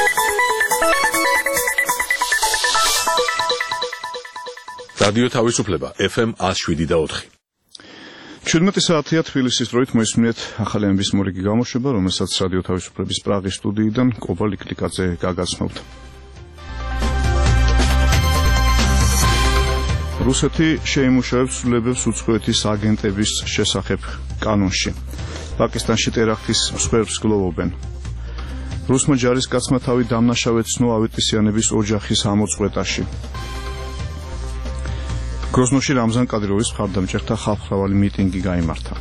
რადიო თავისუფლება FM 107.4. 17 საათია თბილისის დროით მოისმინეთ ახალი ამბის მორიგი გამოშვება, რომელსაც რადიო თავისუფლების პრაღის სტუდიიდან კობა ლიკლიკაძე გაგაცნობთ. რუსეთი შეიმუშავებს ცვლილებებს უცხოეთის აგენტების შესახებ კანონში. პაკისტანში ტერაქტის მსხვერპლს გლოვობენ. რუსმა ჯარისკაცმა თავი დამნაშავედ ცნო ავეტისიანების ოჯახის ამოწყვეტაში. გროზნოში რამზან კადიროვის მხარდამჭერთა ხალხმრავალი მიტინგი გაიმართა.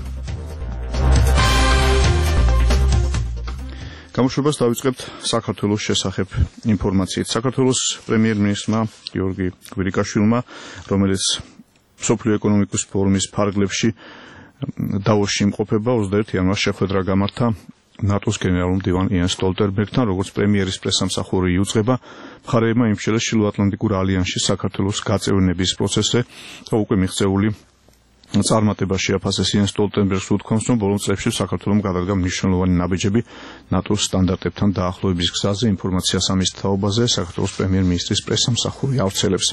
გამოშვებას დავიწყებთ საქართველოს შესახებ ინფორმაციით. საქართველოს პრემიერ-მინისტრმა გიორგი კვირიკაშვილმა, რომელიც მსოფლიო ეკონომიკის ფორუმის ფარგლებში დავოსში იმყოფება, 21 იანვარს შეხვედრა გამართა ნატოს გენერალურ მდივან იენ სტოლტენბერგთან, როგორც პრემიერის პრესამსახური იუწყება, მხარეებმა იმსჯელეს ჩრდილოატლანტიკურ ალიანსში საქართველოს გაწევრიანების პროცესზე და უკვე მიღწეული წარმატება შეაფასეს იენ სტოლტენბერგს უთქვამს, რომ ბოლო წლებში საქართველომ გადადგა მნიშვნელოვანი ნაბიჯები ნატოს სტანდარტებთან დაახლოების გზაზე. ინფორმაციას ამის თაობაზე საქართველოს პრემიერ-მინისტრის პრესამსახური ავრცელებს.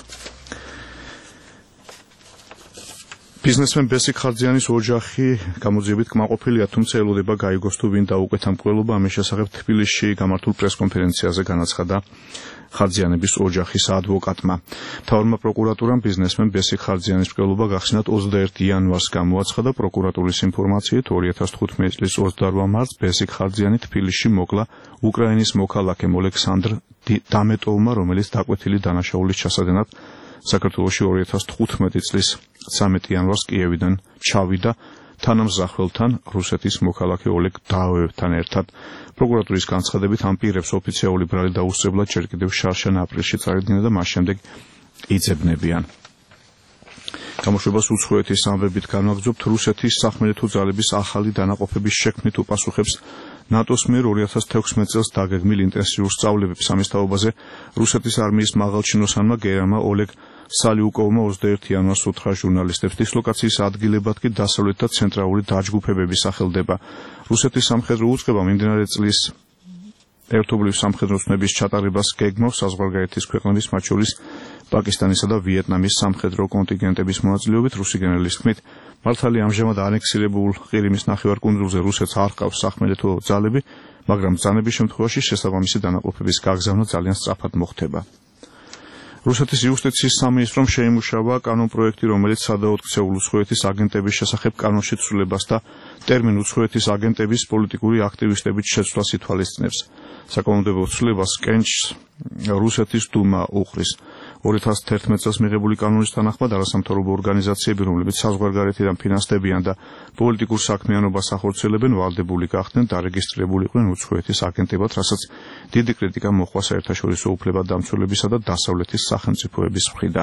ბიზნესმენ ბესიკ ხარძიანის ოჯახი გამოძიებით კმაყოფილია, თუმცა ელოდება გაიგოს თუ ვინ დაუკვეთა მკვლელობა. ამის შესახებ თბილისში გამართულ პრესკონფერენციაზე განაცხადა ხარძიანების ოჯახის ადვოკატმა. მთავრმა პროკურატურამ ბიზნესმენ ბესიკ ხარძიანის მკვლელობა გახსნათ 21 იანვარს გამოაცხადა. პროკურატურის ინფორმაციით 2015 წლის 28 მარტს ბესიკ ხარძიანი თბილისში მოკლა უკრაინის მოქალაქე ოლექსანდრ დამეტოვმა, რომელიც დაკვეთილი დანაშაულის ჩასადენად საქართველოში 2015 წლის 13 იანვარს კიევიდან ჩავიდა თანამზახველთან, რუსეთის მოქალაქე ოლეგ დაოევთან ერთად. პროკურატურის განცხადებით ამ პირებს ოფიციალური ბრალი დაუსწრებლად ჯერ კიდევ შარშან აპრილში წარიდნენ და მას შემდეგ იძებნებიან. გამოშვებას უცხოეთის ამბებით განვაგრძობთ. რუსეთის სახმელეთო ძალების ახალი დანაყოფების შექმნით უპასუხებს ნატოს მიერ 2016 წელს დაგეგმილ ინტენსიურ სწავლებებს. ამის თაობაზე რუსეთის არმიის მაღალჩინოსანმა გენერალმა ოლეგ სალიუკოვმა 21 იანვარს უთხრა ჟურნალისტებს, დისლოკაციის ადგილებად კი დასავლეთ და ცენტრალური დაჯგუფებები სახელდება. რუსეთის სამხედრო უწყება მიმდინარე წლის ერთობლივ სამხედრო ცნების ჩატარებას გეგმავს საზღვარგარეთის ქვეყნების, მათ შორის პაკისტანისა და ვიეტნამის სამხედრო კონტინგენტების მონაწილეობით. რუსი გენერალის თქმით, მართალი ამჟამად ანექსირებულ ყირიმის ნახევარკუნძულზე რუსეთს არ ჰყავს სახმელეთო ძალები, მაგრამ ბრძანების შემთხვევაში შესაბამისი დანაყოფების გაგზავნა ძალიან სწრაფად მოხდება. რუსეთის იუსტიციის სამინისტრომ შეიმუშავა კანონპროექტი, რომელიც სადავოდ ქცეულ უცხოეთის აგენტების შესახებ კანონში ცვლილებას და ტერმინ უცხოეთის აგენტების პოლიტიკური აქტივისტების შეცვლას ითვალისწინებს. საკანონმდებლო ცვლილებას კენჭს რუსეთის დუმა უხრის. 2011 წელს მიღებული კანონის თანახმად არასამთავრობო ორგანიზაციები, რომლებიც საზღვარგარეთიდან ფინანსდებიან და პოლიტიკურ საქმიანობას ახორციელებენ, ვალდებული გახდნენ დარეგისტრირებული იყვნენ უცხოეთის აგენტებად, რასაც დიდი კრიტიკა მოჰყვა საერთაშორისო უფლებადამცველებისა და დასავლეთის სახელმწიფოების მხრიდან.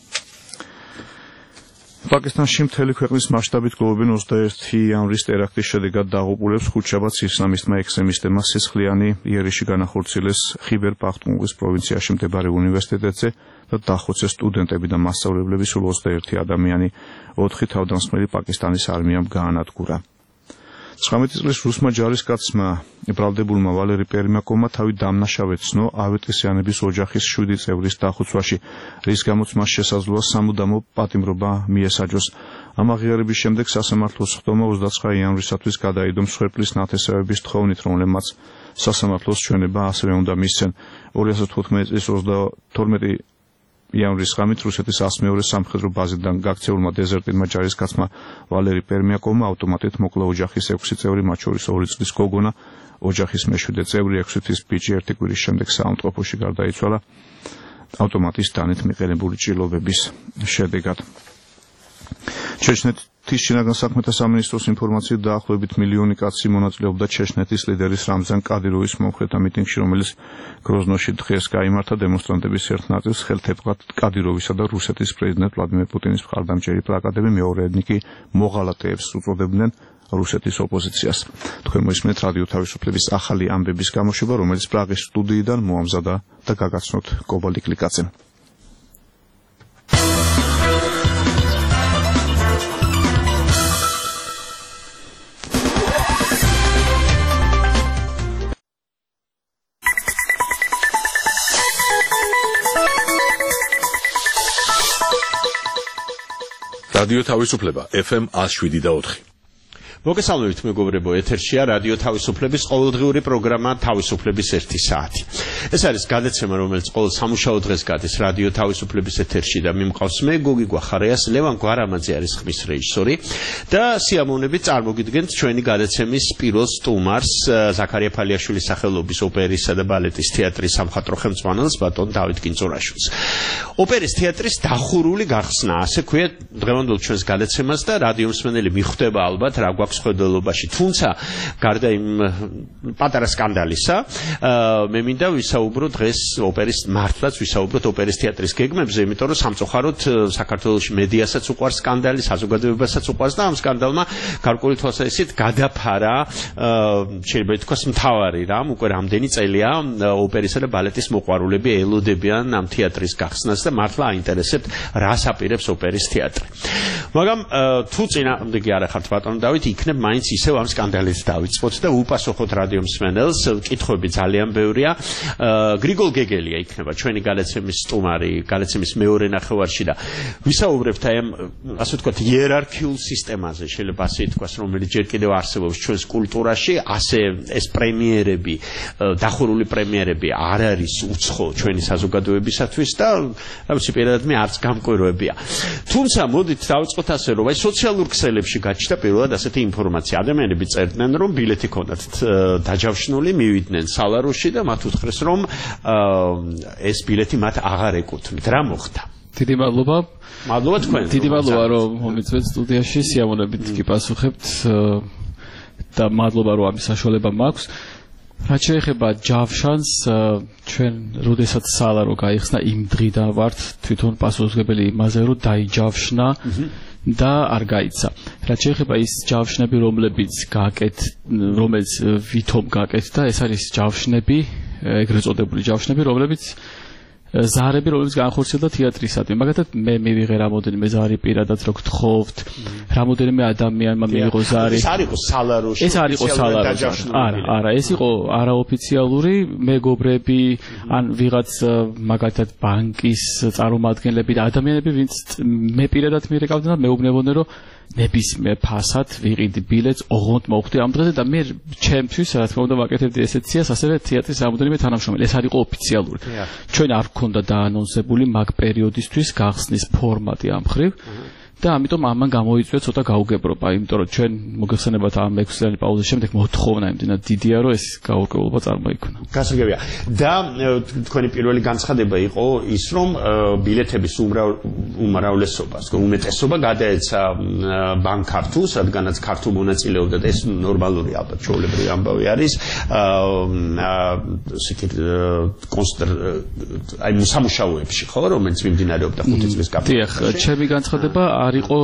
პაკისტანში მთელი ქვეყნის მასშტაბით გლოვობენ 21 იანვრის ტერაქტის შედეგად დაღუპულებს. ხუთშაბათს ისლამისტმა ექსტრემისტებმა სისხლიანი იერიში განახორციელეს ხიბერ პახტუნხვის პროვინციაში მდებარე უნივერსიტეტზე და დახოცეს სტუდენტები და მასწავლებლები. სულ 21 ადამიანი 4 თავდამსხმელი პაკისტანის არმიამ გაანადგურა. 19 წლის რუსმა ჯარისკაცმა ბრალდებულმა ვალერი პერმიაკოვმა თავი დამნაშავედ ცნო ავეტისიანების ოჯახის 7 წევრის დახოცვაში, რის გამოც მას შესაძლოა სამუდამო პატიმრობა მიესაჯოს. ამ აღიარების შემდეგ სასამართლოს ხდომა 29 იანვრისათვის გადაიდო მსხვერპლის ნათესავების თხოვნით, რომელმაც სასამართლოს ჩვენება ასევე უნდა მისცენ. 2015 წლის 12 იანვრის ღამით რუსეთის 102 სამხედრო ბაზიდან გაქცეულმა დეზერტირმა ჯარისკაცმა ვალერი პერმიაკოვმა ავტომატით მოკლა ოჯახის 6 წევრი, მათ შორის 2 წლის გოგონა, ოჯახის მე-7 წევრი, 6 თვის ბიჭი. 1 კვირის შემდეგ საავადმყოფოში გარდაიცვალა ავტომატის დანით მიყენებული ჭრილობების შედეგად. ჩეჩნეთის შინაგან საქმეთა სამინისტროს ინფორმაციით დაახლოებით მილიონი კაცი მონაწილეობდა ჩეჩნეთის ლიდერის რამზან კადიროვის მომხრეთა მიტინგში, რომელიც გროზნოში დღეს გაიმართა. დემონსტრანტების ერთ ნაწილს ხელთებღათ კადიროვისა და რუსეთის პრეზიდენტ ვლადიმერ პუტინის მხარდამჭერი პლაკატები, მეორეებნი კი მოღალატეებს უწოდებდნენ რუსეთის ოპოზიციას. თქვენ მოისმენთ რადიო თავისუფლების ახალი ამბების გამოშვება, რომელიც პრაღის სტუდიიდან მოამზადა და გაგაცნოთ კობა ლიკლიკაძემ. რადიო თავისუფლება FM 107.4. მოგესალმებით მეგობრებო, ეთერშია რადიო თავისუფლების ყოველდღიური პროგრამა თავისუფლების 1 საათი. ეს არის გადაცემა, რომელიც ყოველ სამუშაო დღეს გადის რადიო თავისუფლების ეთერში და მიმყავს მე გოგი გვახარიას, ლევან გვარამაძე არის ხმის რეჟისორი და სიამოვნებით წარმოგიდგენთ ჩვენი გადაცემის პირველ სტუმარს, ზაქარია ფალიაშვილის სახელობის ოპერისა და ბალეტის თეატრის სამხატვრო ხელმძღვანელს ბატონ დავით კინწურაშვილს. ოპერის თეატრის დახურული გახსნა, ასე ქვია დღევანდელ ჩვენს გადაცემას და რადიო მსმენელი მიხვდება ალბათ რა გვაქვს ხედელობაში, თუმცა გარდა იმ პატარა სკანდალისა, მე მინდა ვისაუბრო დღეს ოპერის მართლაც ვისაუბროთ ოპერის თეატრის გეგმებზე, იმიტომ რომ სამწუხაროდ საქართველოში მედიასაც უყვარს სკანდალი, საზოგადოებასაც უყვარს და ამ სკანდალმა გარკვეული თვალსაზრისით გადაფარა, შეიძლება ითქვას მთავარი რამ, უკვე რამდენი წელია ოპერისა და ბალეტის მოყვარულები ელოდებიან ამ თეატრის გახსნას და მართლა აინტერესებთ რას აპირებს ოპერის თეატრი. მაგრამ თუ წინააღმდეგი არ ახართ ბატონო დავით, იქნებ მაინც ისევ ამ სკანდალით დავიწყოთ და უპასუხოთ რადიო მსმენელს, კითხვები ძალიან ბევრია. გრიგოლ გეგელია იქნება ჩვენი გადაცემის სტუმარი, გადაცემის მეორე ნახევარში და ვისაუბრებთ აი ამ ასე ვთქვათ იერარქიულ სისტემაზე, შეიძლება ასე ითქვას, რომელიც ჯერ კიდევ არსებობს ჩვენს კულტურაში, ასე ეს პრემიერები, დახურული პრემიერები არ არის უცხო ჩვენი საზოგადოებისათვის და რამე პირადად მე არც გამკვირვებია. თუმცა მოდით დავიწყოთ ასე, რომ აი სოციალურ ქსელებში გაჩნდა პირველად ასეთი ინფორმაცია. ადამიანები წერდნენ, რომ ბილეთი ქონდათ დაჯავშნული, მივიდნენ სალაროში და მათ უთხრეს, რომ ეს ბილეთი მათ აღარ ეკუთვნით. რა მოხდა? დიდი მადლობა. მადლობა თქვენ. დიდი მადლობა, რომ მომიწვევთ სტუდიაში, სიამოვნებით კი პასუხებთ და მადლობა, რომ ამის საშუალება მაქვს. რაც შეეხება ჯავშანს, ჩვენ როდესაც სალარო გაიხსნა, იმ დღიდან ვართ თვითონ პასუხისმგებელი იმაზე, რომ დაიჯავშნა და არ გაიცა. რაც შეეხება ის ჯავშნები, რომელიც ვითომ გაკეთდა, ეს არის ჯავშნები, ეგრეთ წოდებული ჯავშნები, რომლებიც ზარები, რომლებიც განხორციელდა თეატრისადმი. მაგალითად, მე მივიღე რამოდენიმე ზარი პირადად, რო გთხოვთ, რამოდენიმე ადამიანმა მიიღო ზარი. ეს არ იყო სალაროში. ეს არ იყო სალაროში. არა, ეს იყო არაოფიციალური, მეგობრები, ან ვიღაც მაგალითად ბანკის წარმომადგენლები და ადამიანები, ვინც მე პირადად მირეკავდნენ და მეუბნებოდნენ, რომ ნებისმიერ ფასად ვიყიდი ბილეთს, ოღონდ მოვხვდი ამ დღეზე და მე ჩემთვის, რა თქმა უნდა, ვაკეთებდი ესეთ სიას, ასევე თეატრის რამოდენიმე თანამშრომელი. ეს არ იყო ოფიციალური. ჩვენ არ გქონდა დაანონსებული მაგ პერიოდისთვის გახსნის ფორმატი ამ მხრივ. და ამიტომ ამან გამოიწვია ცოტა გაუგებრობა, იმიტომ რომ ჩვენ მოგეხსენებათ ამ 6 წლიანი პაუზის შემდეგ მოთხოვნა იმდენად დიდია, რომ ეს გაურკვევლობა წარმოიქმნა. გასაგებია. და თქვენი პირველი განცხადება იყო ის, რომ ბილეთების უმრავლესობა, უმეტესობა გადაეცა ბანკ-ქართულს, რადგანაც ქართულ მონაწილეობდა და ეს ნორმალური ალბათ ჩვეულებრივი ამბავი არის. აი სამუშაოებში, ხო, რომელიც მიმდინარეობდა 5 წლის განმავლობაში. დიახ, ჩემი განცხადება არ იყო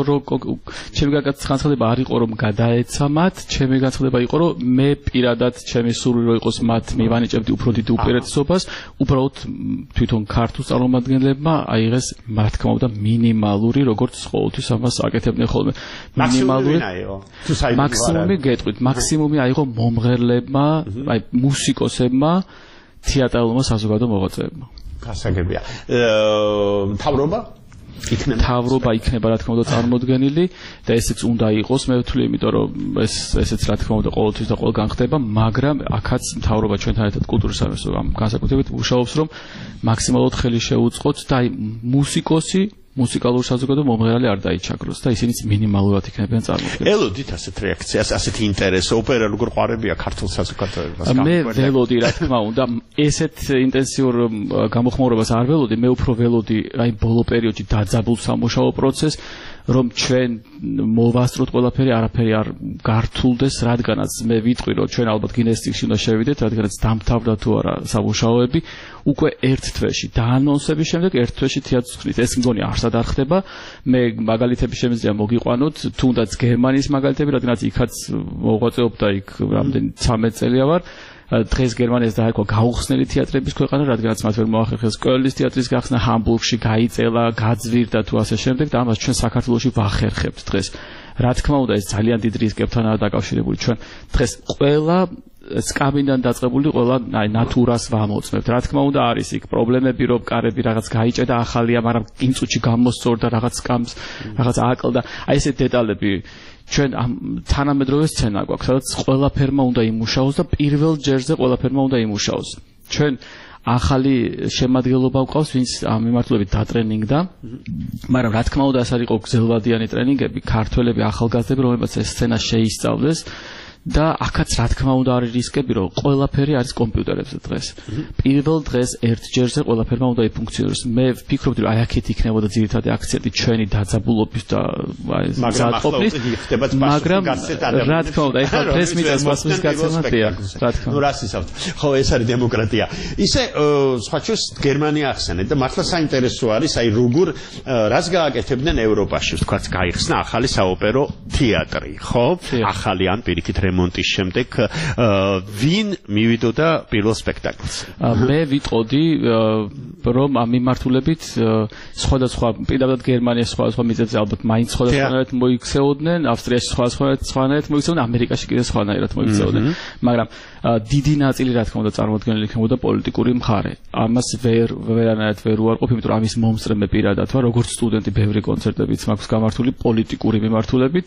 რომ გადაეცა მათ, ჩემი განცხადება იყო რომ მე პირადად ჩემი სურვილი რომ იყოს მათ მივანიჭებდი უფრო დიდ უპირატესობას, უბრალოდ თვითონ ქართულ წარმომადგენლებმა აიღეს, რა თქმა უნდა, მინიმალური, როგორც ყოველთვის ამას აკეთებდნენ ხოლმე. მინიმალური მაქსიმუმი გეტყვით, მაქსიმუმი აიღო მომღერლებმა, აი მუსიკოსებმა, თეატრალურმა საზოგადო მოღვაწეებმა. გასაგებია. მთავრობა თავრობა იქნება რა თქმა უნდა წარმოდგენილი და ესეც უნდა იყოს, მე ვთვლი, იმიტომ რომ ესეც რა თქმა უნდა ყოველთვის და ყოველგან ხდება, მაგრამ აქაც მთავრობა ჩვენთან ერთად კულტურის სამინისტრო ამ განსაკუთრებით მუშაობს, რომ მაქსიმალურად ხელი შეუწყოთ და აი მუსიკალური საზოგადო მომღერალი არ დაიჩაგროს და ისინიც მინიმალურად იქნებიან წარმოდგენილი. ელოდით ასეთ რეაქციას, ასეთ ინტერესს, ოპერა როგორ ყვარებია ქართულ საზოგადოებას? მე ველოდი, რა თქმა უნდა, ესეთ ინტენსიურ გამოხმაურებას არ ველოდი, მე უფრო ველოდი აი ბოლო პერიოდში დაძაბულ სამუშაო პროცესს, რომ ჩვენ მოვასწროთ ყველაფერი, არაფერი არ გართულდეს, რადგანაც მე ვიტყვი, რომ ჩვენ ალბათ გინეს წიგნში უნდა შევიდეთ, რადგანაც დამთავრდა თუ არა სამუშაოები, უკვე ერთ თვეში დაანონსების შემდეგ ერთ თვეში თეატრს ხდით. ეს მგონი არსად არ ხდება. მე მაგალითები შემიძლია მოგიყვანოთ, თუნდაც გერმანიის მაგალითები, რადგანაც იქაც მოღვაწეობდა, იქ რამდენი 13 წელია ვარ. დღეს გერმანიას დაერქვა გაუხსნელი თეატრების ქვეყანა, რადგანაც მათ ვერ მოახერხეს კოლნის თეატრის გახსნა, ჰამბურგში გაიწელა, გაძვირდა თუ ასე შემდეგ და ამას ჩვენ საქართველოში ვახერხებთ დღეს. რა თქმა უნდა, ეს ძალიან დიდ რისკებთანაა დაკავშირებული. ჩვენ დღეს ყველა სკამიდან დაწყებული ყველა ნატურას ვამოწმებთ. რა თქმა უნდა არის იქ პრობლემები, რომ კარები რაღაც გაიჭედა ახალია, მაგრამ კინწუჩი გამოსწორდა რაღაც სკამს, რაღაც ააკლდა. აი ესეთ დეტალები ჩვენ თანამედროვე სცენა გვაქვს, სადაც ყველაფერმა უნდა იმუშაოს და პირველ ჯერზე ყველაფერმა უნდა იმუშაოს. ჩვენ ახალი შემადგენლობა გვყავს, ვინც ამ მიმართულებით დატრენინგდა, მაგრამ რა თქმა უნდა ეს არის გრძელვადიანი ტრენინგები, ქართველები, ახალგაზრდები, რომლებიც ეს სცენა შეისწავლეს და აქაც რა თქმა უნდა არის რისკები, რომ ყველაფერი არის კომპიუტერებზე დღეს. პირველ დღეს ერთ ჯერზე ყველაფერმა უნდა იფუნქციონიროს. მე ვფიქრობდი, რომ აი აქეთ იქნებოდა ძირითადი აქცენტი ჩვენი დაძაბულობის და ზატყოფის, მაგრამ რა თქმა უნდა, ეხლა პრესმიტას პასუხის გაცემაა, რა თქმა უნდა. ნუ რას ისავთ? ხო, ეს არის დემოკრატია. ისე სხვა შორის გერმანია ახსენეთ და მართლა საინტერესო არის, აი როგორ რას გააკეთებდნენ ევროპაში, თქვაც გაიხსნა ახალი საოპერო თეატრი, ხო? ახალი ან პირიქით რემონტის შემდეგ ვინ მივიდოდა პირველ სპექტაკლს? მე ვიტყოდი რომ ამ მიმართულებით სხვადასხვა პირდაპირ გერმანიაში სხვადასხვა მიზეზზე ალბათ მაინც სხვადასხვანაირად მოიქცეოდნენ, ავსტრიაში სხვადასხვანაირად მოიქცეოდნენ, ამერიკაში კიდე სხვანაირად მოიქცეოდნენ, მაგრამ დიდი ნაწილი რა თქმა უნდა წარმოადგენილი იქნებოდა პოლიტიკური მხარე. ამას ვერანაირად ვერ უარყოფ, იმიტომ რომ ამის მომსწრემე პირადად ვარ, როგორც სტუდენტი ბევრი კონცერტებიც მაქვს გამართული პოლიტიკური მიმართულებით.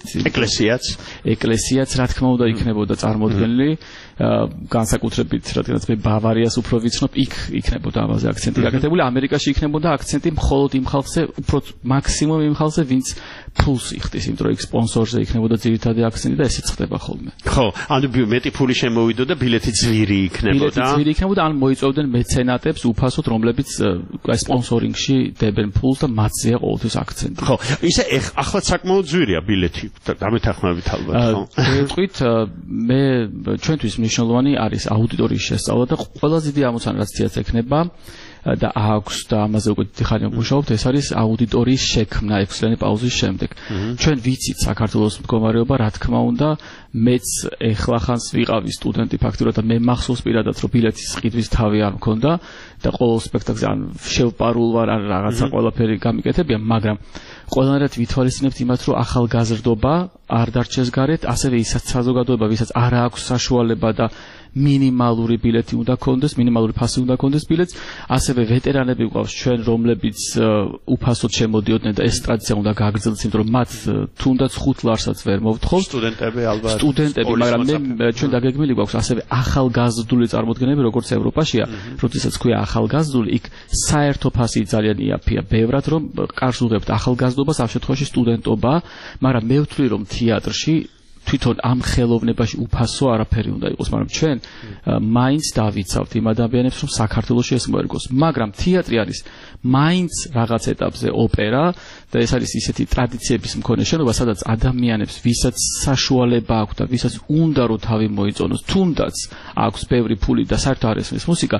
ეკლესიაც რა თქმა უნდა იქნებოდა წარმოდგენილი, განსაკუთრებით რადგანაც მე ბავარიას უფრო ვიცნობ, იქ იქნებოდა ამაზე აქცენტი გაკეთებული, ამერიკაში იქნებოდა აქცენტი მხოლოდ იმ ხალხზე, უფრო მაქსიმუმ იმ ხალხზე, ვინც ფულს იხდის, იმიტომ რომ იქ სპონსორზე იქნებოდა ძირითადი აქცენტი და ესეც ხდება ხოლმე. ხო, ანუ მეტი ფული შემოვიდოდა, ბილეთი ძვირი იქნებოდა. ბილეთი ძვირი იქნებოდა, ან მოიწოვდნენ მეცენატებს უფასოდ, რომლებიც აი სპონსორინგში დებენ ფულს და მათზეა ყოველთვის აქცენტი. ხო, ისე ახლა საკმაოდ ძვირია ბილეთი, დამეთანხმებით ალბათ, ხო? ვიტყვით, მე ჩვენთვის მნიშვნელოვანი არის აუდიტორიის შესწავლა და ყველაზე დიდი ამოცანა რაც თეატრს ექნება და აქვს და ამაზე უკვე დიდი ხანია ვმუშაობთ, ეს არის აუდიტორიის შექმნა 6 წლიანი პაუზის შემდეგ. ჩვენ ვიცით საქართველოს მდგომარეობა, რა თქმა უნდა, მეც ეხლახანს ვიყავი სტუდენტი ფაქტურად და მე მახსოვს პირადად, რომ ბილეთის ყიდვის თავი არ მქონდა და ყოველ სპექტაკლზე ან შევპარულ ვარ, ან რაღაცა ყველაფერი გამიკეთებია, მაგრამ ყველანაირად ვითვალისწინებთ იმას, რომ ახალგაზრდობა არ დარჩეს გარეთ, ასევე ისაც საზოგადოება, ვისაც არ აქვს საშუალება და მინიმალური ბილეთი უნდა ქონდეს, მინიმალური ფასი უნდა ქონდეს ბილეთს, ასევე ვეტერანები გვყავს ჩვენ, რომლებიც უფასოდ შემოდიოდნენ და ეს ტრადიცია უნდა გააგრძელდეს, იმიტომ რომ მათ თუნდაც 5 ლარსაც ვერ მოვთხოვს. სტუდენტები ალბათ. სტუდენტები, მაგრამ ჩვენ დაგეგმილი გვაქვს ასევე ახალგაზრდული წარმოდგენები, როგორც ევროპაშია, როდესაც ქვია ახალგაზრდული, იქ საერთო ფასი ძალიან იაფია, ბევრად რომ კარს უღებთ ახალგაზრდობას, ამ შემთხვევაში სტუდენტობა, მაგრამ მე ვთვლი რომ თეატრში თვითონ ამ ხელოვნებაში უფასო არაფერი უნდა იყოს, მაგრამ ჩვენ მაინც დავიცავთ იმ ადამიანებს, რომ საქართველოში ეს მოერგოს. მაგრამ თეატრი არის მაინც რაღაც ეტაპზე ოპერა და ეს არის ისეთი ტრადიციების მქონე შენობა, სადაც ადამიანებს, ვისაც საშუალება აქვს და ვისაც უნდა რომ თავი მოიწონოს, თუნდაც აქვს ბევრი ფული და საერთოდ არ ესმის მუსიკა,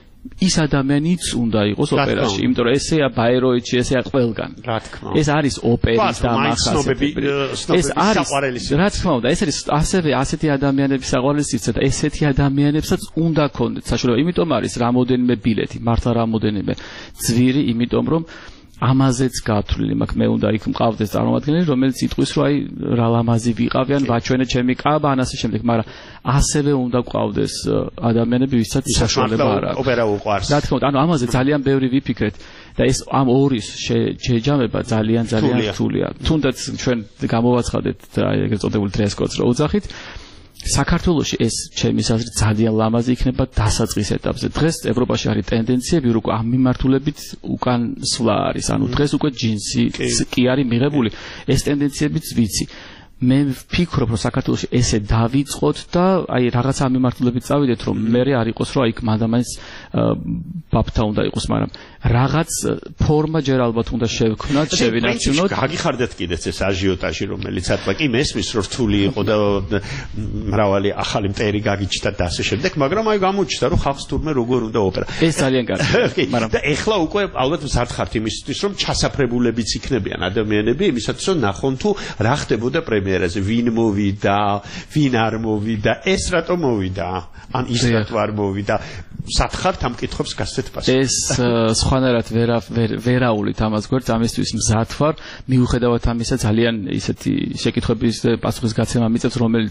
ის ადამიანიც უნდა იყოს ოპერაში, იმიტომ რომ ესეა ბაიროიჩი, ესეა ყველგან. რა თქმა უნდა. ეს არის ოპერის დამახასიათებელი. ეს არის რა თქმა უნდა, ეს არის ასევე ასეთი ადამიანების საყვარელი სივრცე და ესეთი ადამიანებსაც უნდა ქონდეთ საშუალება. იმიტომ არის რამოდენიმე ბილეთი, მართლა რამოდენიმე ძვირი, იმიტომ რომ ამაზეც გათვლილი მაქვს, მე უნდა იქ მყავდეს წარმომადგენელი, რომელიც იტყვის, რომ აი რა ლამაზი ვიყავიან, ვაჩვენე ჩემი კაბა, ან ასე შემდეგ, მაგრამ ასევე უნდა გყავდეს ადამიანები, ვისაც საშუალება არ აქვს. ოპერა უყვარს. რა თქმა უნდა, ანუ ამაზე ძალიან ბევრი ვიფიქრეთ და ეს ამ ორის შეჯამება ძალიან რთულია. თუნდაც ჩვენ გამოვაცხადეთ აი ეგრეთ წოდებული dress codes რო უძახით, საქართველოში ეს ჩემის აზრით ძალიან ლამაზი იქნება დასაწყის ეტაპზე. დღეს ევროპაში არის ტენდენციები, რომ ამ მიმართულებით უკან სვლა არის. ანუ დღეს უკვე ჯინსი კი არის მიღებული. ეს ტენდენციებიც ვიცი. მე ვფიქრობ, რომ საქართველოში ესე დავიწყოთ და აი რაღაცა ამ მიმართულებით წავიდეთ, რომ მე არ იყოს, რომ აი მანდამაინც ბაბთა უნდა იყოს, მაგრამ რაღაც ფორმა ჯერ ალბათ უნდა შევქმნათ, შევინარჩუნოთ. გაგიხარდეთ კიდეც ეს აჟიოტაჟი, რომელიც ატლა კი მესმის, რომ რთული იყო და მრავალი ახალი მტერი გაგიჩნდა და ასე შემდეგ, მაგრამ აი გამოჩნდა, რომ ხალხს თურმე როგორ უნდა ოპერა. ეს ძალიან კარგი. მაგრამ და ეხლა უკვე ალბათ მზარდ ხართ იმისთვის, რომ ჩასაფრებულებიც იქნებიან ადამიანები, იმისათვის, რომ ნახონ თუ რა ხდებოდა პრემიერაში. პრემიერაზე ვინ მოვიდა, ვინ არ მოვიდა, ეს რატო მოვიდა, ან ის რატო არ მოვიდა. სათხართ ამ კითხვებს გასცეთ პასუხი. ეს სხვანაირად ვერაულით ამას გვერდს, ამისთვის მზად ვარ, მიუხედავად ამისა ძალიან ისეთი შეკითხვების პასუხის გაცემა მიწევს, რომელიც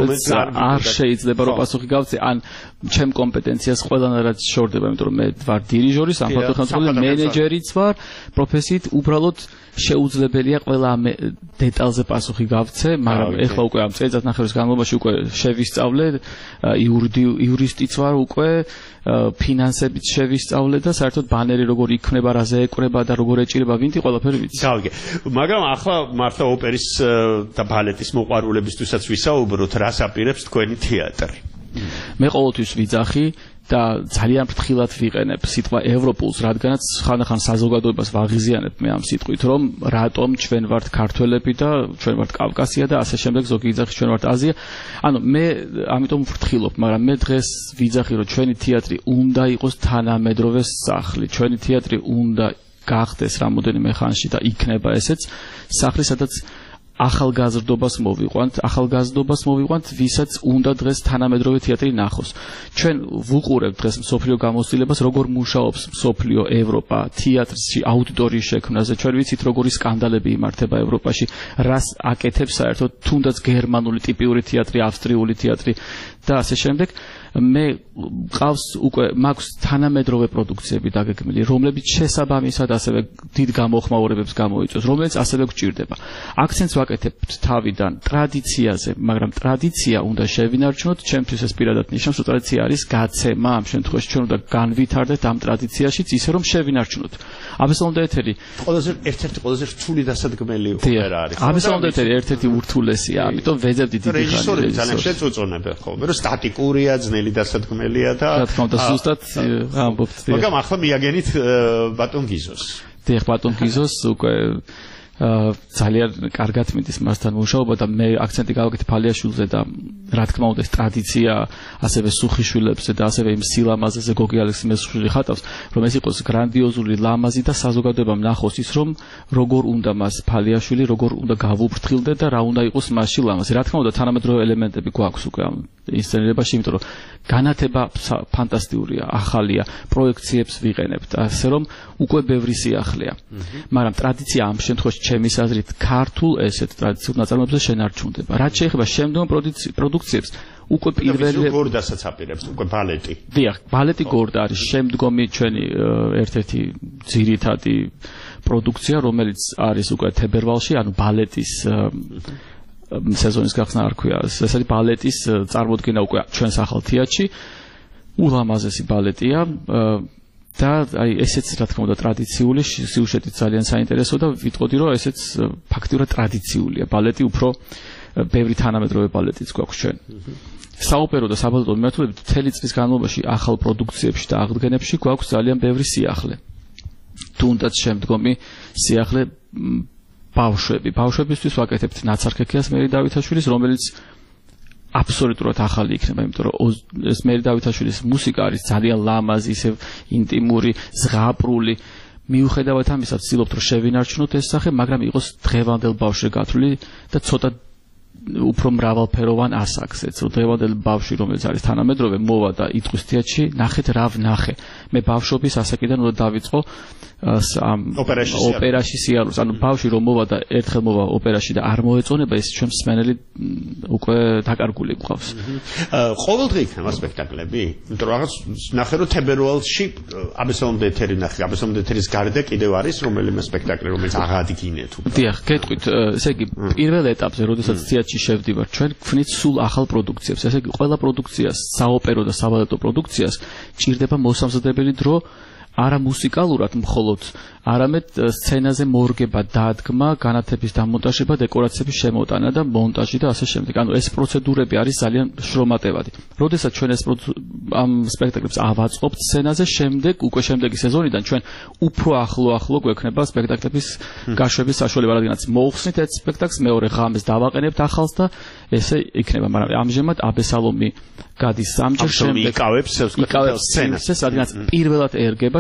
არ შეიძლება რომ პასუხი გავცე, ან ჩემ კომპეტენციას ყველანაირად შორდება, იმიტომ რომ მე ვარ დირიჟორი, სამხატვრო ხელმძღვანელი, მენეჯერიც ვარ, პროფესიით უბრალოდ შეუძლებელია ყველა ამ დეტალზე პასუხი გავცე, მაგრამ ეხლა უკვე ამ წელიწადნახევრის განმავლობაში უკვე შევისწავლე, იურისტიც ვარ უკვე, ფინანსებით შევისწავლე და საერთოდ ბანერი როგორ იქნება, რაზე ეკვრება და როგორ ეჭირება ვინტი, ყველაფერი ვიცი. გავიგე. მაგრამ ახლა მართლა ოპერის და ბალეტის მოყვარულებისთვისაც ვისაუბროთ, რას აპირებს თქვენი თეატრი. მე ყოველთვის ვიძახი და ძალიან ფრთხილად ვიყენებ სიტყვა ევროპულს, რადგანაც ხანდახან საზოგადოებას ვაღიზიანებ მე ამ სიტყვით, რომ რატომ ჩვენ ვართ ქართველები და ჩვენ ვართ კავკასია და ასე შემდეგ, ზოგი იძახის ჩვენ ვართ აზია. ანუ მე ამიტომ ვფრთხილობ, მაგრამ მე დღეს ვიძახი, რომ ჩვენი თეატრი უნდა იყოს თანამედროვე სახლი, ჩვენი თეატრი უნდა გახდეს რამოდენიმე ხანში და იქნება ესეც სახლი, სადაც ახალგაზრდობას მოვიყვანთ, ვისაც უნდა დღეს თანამედროვე თეატრი ნახოს. ჩვენ ვუყურებთ დღეს მსოფლიო გამოცდილებას, როგორ მუშაობს მსოფლიო, ევროპა, თეატრში, აუდიტორიის შექმნაზე. ჩვენ ვიცით, როგორი სკანდალები იმართება ევროპაში, რას აკეთებს საერთოდ თუნდაც გერმანული ტიპიური თეატრი, ავსტრიული თეატრი და ასე შემდეგ. მე ყავს უკვე მაქვს თანამედროვე პროდუქციები დაგეგმილი, რომლებიც შესაბამისად ასევე დიდ გამოხმაურებებს გამოიწვევს, რომელიც ასევე გვჭირდება. აქცენტს ვაკეთებთ თავიდან ტრადიციაზე, მაგრამ ტრადიცია უნდა შევინარჩუნოთ, ჩემთვის ეს პირადად ნიშნავს, რომ ტრადიცია არის გაცემა, ამ შემთხვევაში ჩვენ უნდა განვითარდეთ ამ ტრადიციაშიც ისე რომ შევინარჩუნოთ. აბესალომდა ეთერი ერთ-ერთი ყველაზე რთული დასადგმელი ოპერა არის. აბესალომდა ეთერი ერთ-ერთი ურთულესია, ამიტომ ვეძებდი დიდი ხანი. რეჟისორები ძალიან შეწუწუნებენ ხოლმე, რომ სტატიკურია, ძნელი დასადგმელია და რა თქმა უნდა ზუსტად ამბობთ. მაგრამ ახლა მიაგენით ბატონ გიზოს. დიახ, ბატონ გიზოს უკვე ძალიან კარგად მიდის მასთან მუშაობა და მე აქცენტი გავაკეთე ფალიაშვილზე და რა თქმა უნდა ეს ტრადიცია ასევე სუხიშვილებზე და ასევე იმ სილამაზეზე გოგი ალექსი მესხური ხატავს, რომ ეს იყოს გრანდიოზული ლამაზი და საზოგადოებამ ნახოს ის, რომ როგორ უნდა მას ფალიაშვილი, როგორ უნდა გავუფრთხილდე და რა უნდა იყოს მასში ლამაზი. რა თქმა უნდა თანამედროვე ელემენტები გვაქვს უკვე ამ ინსცენირებაში, იმიტომ რომ განათება ფანტასტიურია, ახალია, პროექციებს ვიყენებთ, ასე რომ უკვე ბევრი სიახლეა. მაგრამ ტრადიცია ამ შემთხვევაში ჩემის აზრით ქართულ ესეთ ტრადიციულ ნაწარმოებზე შენარჩუნდება. რაც შეეხება შემდგომ პროდუქციებს, უკვე პირველი გორდასაც აპირებს, უკვე ბალეტი. დიახ, ბალეტი გორდა არის შემდგომი ჩვენი ერთ-ერთი ძირითადი პროდუქცია, რომელიც არის უკვე თებერვალში, ანუ ბალეტის სეზონის გახსნა არ ქვია. ეს არის ბალეტის წარმოდგენა უკვე ჩვენს ახალ თეატრში. ულამაზესი ბალეტია და აი ესეც რა თქმა უნდა ტრადიციული სიუჟეტით ძალიან საინტერესო და ვიტყოდი რომ ესეც ფაქტიურად ტრადიციულია. ბალეტი უფრო ბევრი თანამედროვე ბალეტიც გვაქვს ჩვენ. საოპერო და საბალეტო მიმართულებით მთელი წლის განმავლობაში ახალ პროდუქციებში და აღდგენებში გვაქვს ძალიან ბევრი სიახლე. თუნდაც შემდგომი სიახლე ბავშვებისთვის ვაკეთებთ ნაცარქექიას მერი დავითაშვილის, რომელიც აბსოლუტურად ახალი იქნება, იმიტომ რომ ეს მერი დავითაშვილის მუსიკა არის ძალიან ლამაზი, ისე ინტიმური, ზღაპრული. მიუხედავად ამისა, ვცდილობთ რომ შევინარჩუნოთ ეს სახე, მაგრამ იყოს დღევანდელ ბავშვზე გათვლილი და ცოტა უფრო მრავალფეროვან ასაკზე. დღევანდელი ბავშვი, რომელიც არის თანამედროვე, მოვა და იტყვის თეატრში, ნახეთ რა ვნახე. მე ბავშვობის ასაკიდან უნდა დავიწყო ამ ოპერაში სიარულს. ანუ ბავშვი რომ მოვა და ერთხელ მოვა ოპერაში და არ მოეწონება, ეს ჩვენ მსმენელი უკვე დაკარგული გვყავს. ყოველდღე იქნება სპექტაკლები? იმიტომ რომ რაღაც ნახე რომ თებერვალში აბესალომდა ეთერი ნახე, აბესალომდა ეთერის გარდა კიდევ არის რომელიმე სპექტაკლი, რომელიც აღადგინეთ. დიახ, გეტყვით, ესე იგი პირველ ეტაპზე, როდესაც თეატრში შევდივარ, ჩვენ გვქვნით სულ ახალ პროდუქციებს. ესე იგი ყველა პროდუქციას, საოპერო და საბალეტო პროდუქციას ჭირდება მოსამზადებელი დრო, არა მუსიკალურად მხოლოდ, არამედ სცენაზე მორგება, დადგმა, განათების დამონტაჟება, დეკორაციების შემოტანა და მონტაჟი და ასე შემდეგ. ანუ ეს პროცედურები არის ძალიან შრომატევადი. როდესაც ჩვენ ეს ამ სპექტაკლებს ავაწყობთ სცენაზე, უკვე შემდეგი სეზონიდან ჩვენ უფრო ახლო გვექნება სპექტაკლების გაშვების საშუალება, რადგანაც მოუხსნით ერთ სპექტაკლს, მეორე ღამეს დავაყენებთ ახალს და ესე იქნება. მაგრამ ამჟამად აბესალომი გადის სამჯერ, შემდეგ იკავებს სცენას, რადგანაც პირველად ერგება,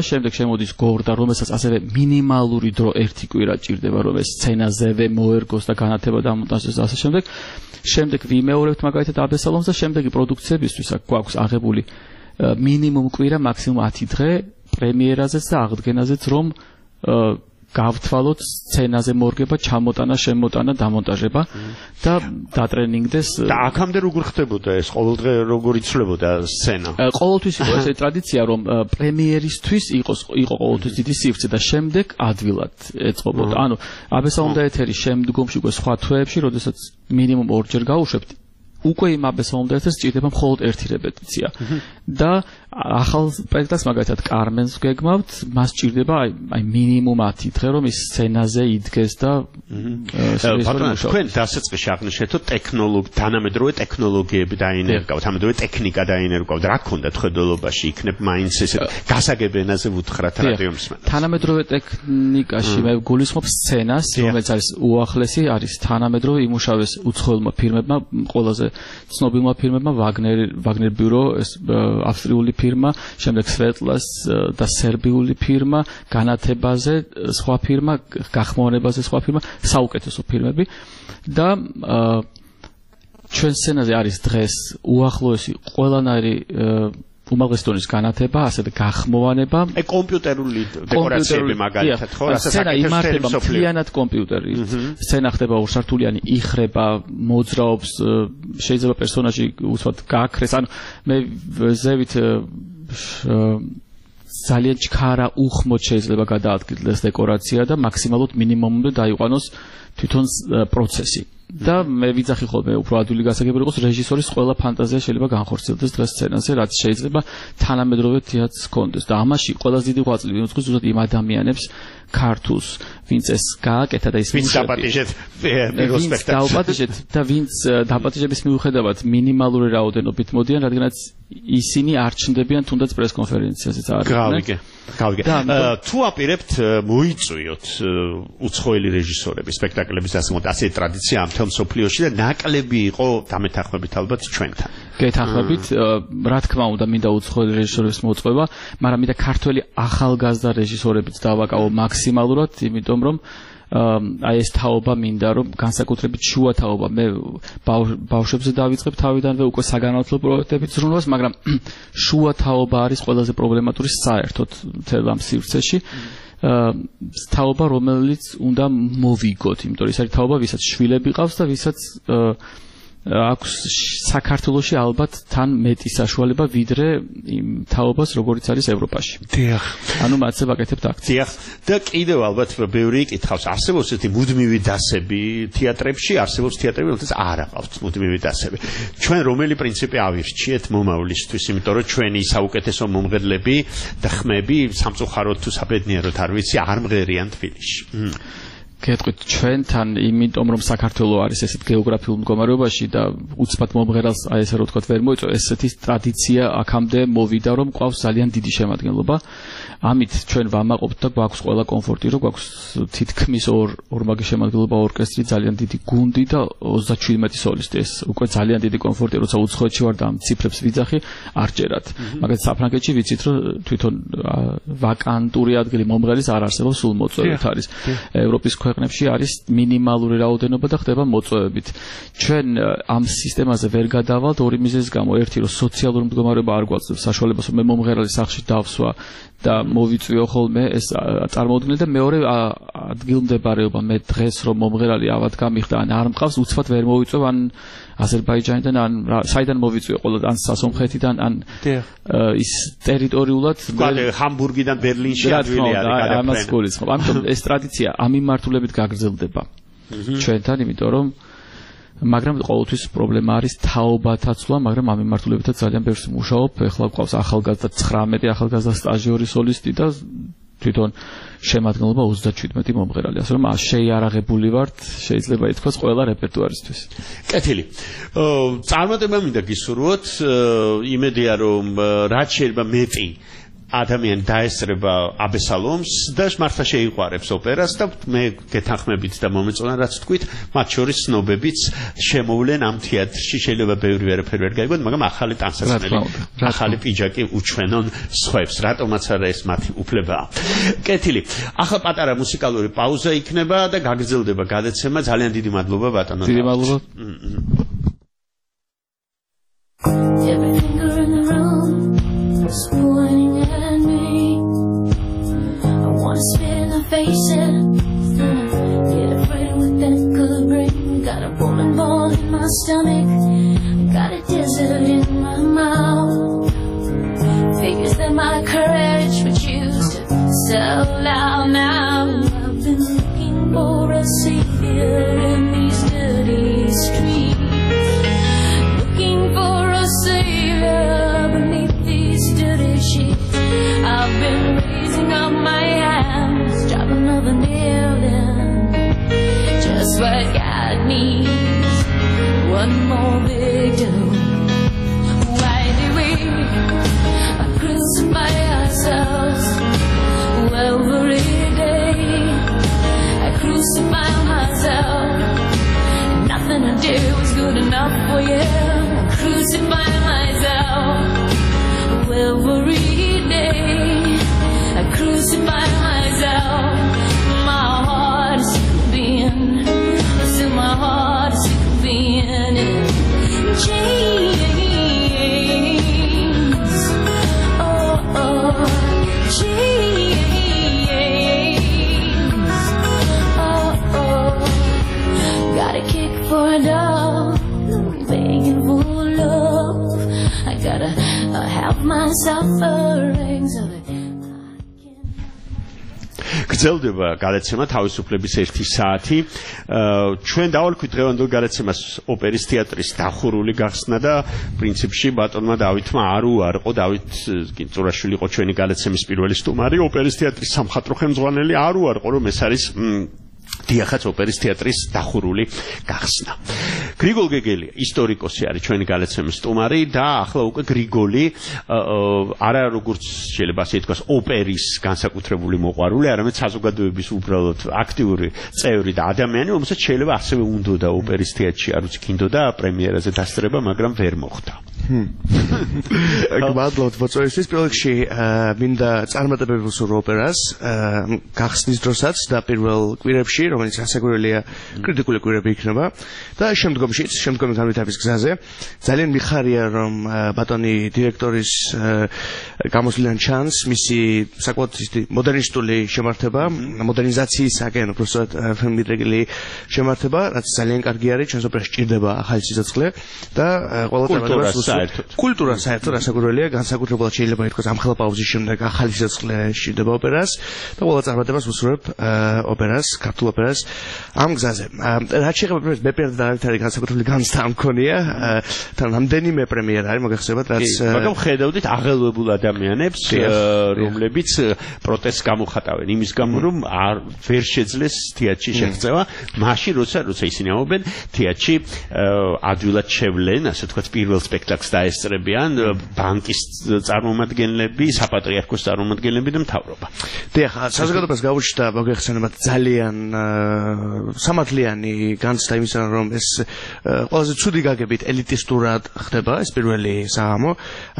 შემდეგ შემოდის გორდა, რომელსაც ასევე მინიმალური დრო 1 კვირა ჭირდება, რომ ეს სცენაზევე მოერგოს და განათება დამონტაჟდეს და ასე შემდეგ. შემდეგ ვიმეორებთ მაგალითად აბესალომს და შემდეგი პროდუქციებისთვის გვაქვს აღებული მინიმუმ კვირა, მაქსიმუმ 10 დღე პრემიერაზეც და აღდგენაზეც, რომ გავთვალოთ სცენაზე მორგება, ჩამოტანა, შემოტანა, დამონტაჟება და დატრენინგდეს. და აქამდე როგორ ხდებოდა ეს? ყოველდღე როგორ იცვლებოდა სცენა? ყოველთვის იყო ეს ტრადიცია, რომ პრემიერისთვის იყო ყოველთვის დიდი სივრცე და შემდეგ ადვილად ეწყობოდა. ანუ აბესალომდა ეთერის შემდგომში უკვე სხვა თვეებში, როდესაც მინიმუმ 2 ჯერ გავუშვებთ, უკვე იმ აბესალომდა ეთერს ჭირდება მხოლოდ 1 რეპეტიცია. და ახალ პროექტს მაგალითად კარმენს გეგმავთ, მას ჭირდება აი მინიმუმ 10 დღე, რომ ის სცენაზე იდგეს და თქვენ დასაწყისში აღნიშნეთ, რომ თანამედროვე ტექნოლოგიები დაინერგავთ, თანამედროვე ტექნიკა დაინერგავთ. რა გქონდათ ხედველობაში? იქნებ მაინც ესე გასაგებ ენაზე ვუთხრათ რადიომსმენელს. თანამედროვე ტექნიკაში მე გულისხმობ სცენას, რომელიც არის უახლესი, არის თანამედროვე იმუშავეს უცხოელმა ფირმებმა, ყველაზე ცნობილმა ფირმებმა, ვაგნერ ბიურო, ეს ავსტრიული ფირმა, შემდეგ სვეტლას და სერბიული ფირმა, განათებაზე სხვა ფირმა, გახმოვანებაზე სხვა ფირმა, საუკეთესო ფირმები და ჩვენ სცენაზე არის დღეს უახლოესი ყველანაირი უმაღლესი დონის განათება, ასევე გახმოვანება. კომპიუტერული დეკორაციები მაგალითად, ხო? სცენა იმართება მთლიანად კომპიუტერით. სცენა ხდება ორსართულიანი, იხრება, მოძრაობს, შეიძლება პერსონაჟი უცბად გააქრეს. ანუ მე ზევით ძალიან ჩქარა უხმოდ შეიძლება გადაადგილდეს დეკორაცია და მაქსიმალურად მინიმუმამდე დაიყვანოს თვითონ პროცესი. და მე ვიძახი ხოლმე უფრო ადვილი გასაგები იყოს რეჟისორის ყველა ფანტაზია შეიძლება განხორციელდეს დღეს სცენაზე, რაც შეიძლება თანამედროვე თეატრს ჰქონდეს და ამაში ყველაზე დიდი ღვაწლი მიუძღვის ზუსტად იმ ადამიანებს ქართულს, ვინც ეს გააკეთა და ის დაუპატიჟეთ და ვინც დაპატიჟების მიუხედავად მინიმალური რაოდენობით მოდიან, რადგანაც ისინი არ ჩნდებიან თუნდაც პრესკონფერენციაზეც არ გავიგე. თუ აპირებთ მოიწვიოთ უცხოელი რეჟისორები სპექტაკლების დასმოთ, ასე ტრადიცია ამ მთელ მსოფლიოში და ნაკლები იყო დამეთანხმებით ალბათ ჩვენთან. გეთანხმებით, რა თქმა უნდა, მინდა უცხოელი რეჟისორების მოწვევა, მაგრამ მინდა ქართველი ახალგაზრდა რეჟისორებიც დავაკავო მაქსიმალურად, იმიტომ რომ აი ეს თაობა მინდა რომ განსაკუთრებით შუა თაობა მე ბავშვებზე დავიწყებ თავიდანვე უკვე საგანმანათლებლო პროექტებით ზრუნვას, მაგრამ შუა თაობა არის ყველაზე პრობლემატური საერთოდ მთელ ამ სივრცეში. თაობა რომელიც უნდა მოვიგოთ, იმიტომ რომ ეს არის თაობა, ვისაც შვილები ყავს და ვისაც აქვს საქართველოში ალბათ თან მეტი საშუალება ვიდრე იმ თაობას როგორც არის ევროპაში. დიახ. ანუ მათზე ვაკეთებთ აქციას. დიახ. და კიდევ ალბათ ბევრი იკითხავს, არსებობს ესეთი მუდმივი დასები თეატრებში, არსებობს თეატრები, რომელთაც არ აყავთ მუდმივი დასები. ჩვენ რომელი პრინციპი ავირჩიეთ მომავლისთვის, იმიტომ რომ ჩვენი საუკეთესო მომღერლები და ხმები სამწუხაროდ თუ საბედნიეროდ არ ვიცი, არ მღერიან თბილისში. გეტყვით ჩვენთან, იმიტომ რომ საქართველოს არის ესეთ გეოგრაფიულ მდგომარეობაში და უცბად მომღერალს აი ესე რო ვთქვათ ვერ მოიწვა, ესეთი ტრადიცია აქამდე მოვიდა, რომ ყავს ძალიან დიდი შემადგენლობა. ამით ჩვენ ვამაყობთ და გვაქვს ყველა კომფორტი, რომ გვაქვს თითქმის ორმაგი შემადგენლობა ორკესტრი, ძალიან დიდი გუნდი და 37 სოლისტი. ეს უკვე ძალიან დიდი კომფორტია, როცა უცხოეთში ვარ და ამ ციფრებს ვიძახი, არ ჭერათ. მაგალითად საფრანგეთში ვიცით, რომ თვითონ ვაკანტური ადგილი მომღერის არ არსებობს, სულ მოწვევით არის. ევროპის ქვეყნებში არის მინიმალური რაოდენობა და ხდება მოწვევებით. ჩვენ ამ სისტემაზე ვერ გადავალთ ორი მიზეზის გამო. ერთი, რომ სოციალური მდგომარეობა არ გვაძლევს საშუალებას, რომ მე მომღერალი სახლში დავსვა და მოვიწვიო ხოლმე ეს წარმოუდგენელი და მეორე ადგილმდებარეობა. მე დღეს რომ მომღერალი ავად გამიხდა ან არ მყავს, უცბად ვერ მოვიწვევ ან აზერბაიჯანიდან ან საიდან მოვიწვიო ყოლა ან სასონხეთიდან ან ის ტერიტორიულად ჰამბურგიდან ბერლინში ადვილი არის გადაფრენა. ამას გულისხმობ. ამიტომ ეს ტრადიცია ამ მიმართულებით გაგრძელდება ჩვენთან, იმიტომ რომ მაგრამ ყოველთვის პრობლემა არის თაობათაცვლა, მაგრამ ამ მიმართულებითაც ძალიან ბევრს მუშაობ. ეხლა გვყავს ახალგაზრდა 19 ახალგაზრდა სტაჟიორი სოლისტი და თვითონ შემადგენლობა 37 მომღერალი, ასე რომ შეიარაღებული ვართ, შეიძლება ითქვას ყველა რეპერტუარისთვის. კეთილი. წარმატება მინდა გისურვოთ, იმედია რომ რაც შეიძლება მეტი ადამიანი დაესწრება აბესალომს და მართლა შეიყვარებს ოპერას და მე გეთანხმებით და მომეწონა რაც თქვით, მათ შორის ცნობებიც შემოვლენ ამ თეატრში, შეიძლება ბევრი ვერაფერი ვერ გაიგოთ, მაგრამ ახალი ტანსაცმელი, ახალი პიჯაკი უჩვენონ სხვებს, რატომაც არა ეს მათი უფლებაა. კეთილი. ახლა პატარა მუსიკალური პაუზა იქნება და გაგრძელდება გადაცემა. ძალიან დიდი მადლობა ბატონო. დიდი მადლობა. Every finger in the room is pointing at me. I wanna spit in the face and get afraid of what that could bring. Got a bowling ball in my stomach, got a desert in my mouth. Figures that my courage would choose to sell out now. I've been looking for a savior in these dirty streets. Looking for a savior beneath these dirty sheets. I've been raising up my hands, drop another nail in. Just what God needs, one more victim. Why do we crucify ourselves every day? I crucify myself. Nothing I do is good enough for you. Crucify myself every day. I crucify myself. My heart is sick of being, still my heart is sick of being in chains. Oh, oh, chains. Oh, oh, got a kick for a dog, begging for love. I gotta have myself a ring so that გრძელდება გადაცემა თავისუფლების 1 საათი. ჩვენ დავალქვით დღევანდელ გადაცემას ოპერის თეატრის დახურული გახსნა და პრინციპში ბატონმა დავითმა არ უარყო. დავით კინწურაშვილი იყო ჩვენი გადაცემის პირველი სტუმარი, ოპერის თეატრის სამხატვრო ხელმძღვანელი, არ უარყო რომ ეს არის დიახაც ოპერის თეატრის დახურული გახსნა. გრიგოლ გეგელია ისტორიკოსი არის ჩვენი გადაცემის სტუმარი და ახლა უკვე გრიგოლი არა როგორც შეიძლება ასე ითქვას ოპერის განსაკუთრებული მოყვარული, არამედ საზოგადოების უბრალოდ აქტიური წევრი და ადამიანი, რომელსაც შეიძლება ასევე უნდოდა ოპერის თეატრში, არ ვიცი, გინდოდა პრემიერაზე დასწრება, მაგრამ ვერ მოხდა. მადლობთ მოწვევისთვის. პირველ რიგში მინდა წარმატებები ვუსურვო ოპერას გახსნის დროსაც და პირველ კვირებში, რომელიც ასაგურელია კრიტიკული კვირები იქნება და შემდგომშიც, შემდგომი განვითარების გზაზე ძალიან მიხარია რომ ბატონი დირექტორის გამოსვლიდან ჩანს მისი საკმაოდ მოდერნისტული შემართება, მოდერნიზაციისაკენ უბრალოდ ფემიდრეგილი შემართება, რაც ძალიან კარგი არის, ჩვენს ოპერაში ჭირდება ახალი სიცოცხლე და ყველა წარმატებას კულტურა საერთოდ ასაგურელია, განსაკუთრებულად შეიძლება ითქვას ამ ხელა პაუზის შემდეგ ახალი სიცოცხლე ჭირდება ოპერას და ყველა წარმატებას ვუსურვებ ოპერას, ქართულ ოპერას ამ გზაზე. რაც შეეხება მე პირადად არის განსაკუთრებული განცდა მქონია, თან რამდენიმე პრემიერა არის მოგეხსენებათ, რაც მაგრამ ხედავდით აღელვებულ ადამიანებს, რომლებიც პროტესტს გამოხატავენ იმის გამო, რომ ვერ შეძლეს თეატრში შეღწევა, მაშინ როცა ისინი ამობენ თეატრში ადვილად შევლენ, ასე ვთქვათ, პირველ სპექტაკლს დაესწრებიან ბანკის წარმომადგენლები, საპატრიარქოს წარმომადგენლები და მთავრობა. დიახ, საზოგადოებას გაუჩნდა მოგეხსენებათ ძალიან სამართლიანი განცდა იმისა, რომ ეს ყველაზე ცუდი გაგებით ელიტისტურად ხდება ეს პირველი საღამო.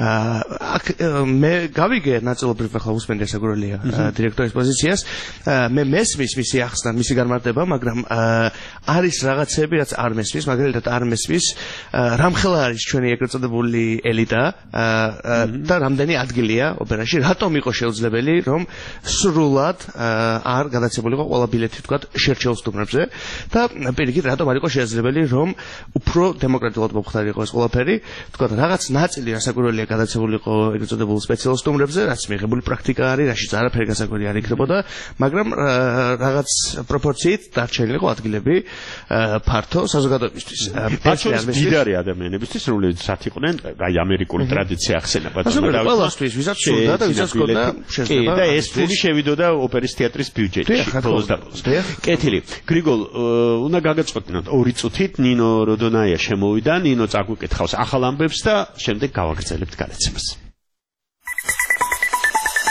მე გავიგე ნაწილობრივ ახლა უსმენდი ასაგურელია დირექტორის პოზიციას. მე მესმის მისი ახსნა, მისი განმარტება, მაგრამ არის რაღაცები, რაც არ მესმის, მაგალითად არ მესმის რამხელა არის ჩვენი ეგრეთ წოდებული ელიტა და რამდენი ადგილია ოპერაში, რატომ იყო შეუძლებელი, რომ სრულად არ გადაცემულიყო ყველა ბილეთი თქვათ შერჩეულ სტუმრებზე და პირიქით რატომ არ იყო შესაძლებელი, რომ უფრო დემოკრატიულად მომხდარიყო ეს ყველაფერი, თქვათ რაღაც ნაწილი ასაგურელია გადაცემულიყო ეგრეთ წოდებულ სპეციალურ სტუმრებზე, რაც მიღებული პრაქტიკა არის, რაშიც არაფერი გასაკვირი არ იქნებოდა, მაგრამ რაღაც პროპორციით დარჩენილიყო ადგილები ფართო საზოგადოებისთვის. მდიდარი ადამიანებისთვის, რომლებიც სათიყვნენ, აი ამერიკული ტრადიცია ახსენა ბატონო. ყველასთვის, ვისაც სურდა და ვისაც ჰქონდა შესაძლებლობა. და ეს ფული შევიდოდა ოპერის თეატრის ბიუჯეტში. ბოლოს და ბოლოს. კეთილი. გრიგოლ, უნდა გაგაწყობინოთ 2 წუთით ნინო როდონაია შემოვიდა, ნინო წაგვიკითხავს ახალ ამბებს და შემდეგ გავაგრძელებთ გადაცემას.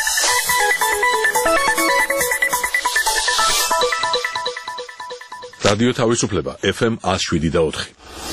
რადიო თავისუფლება FM 107.4.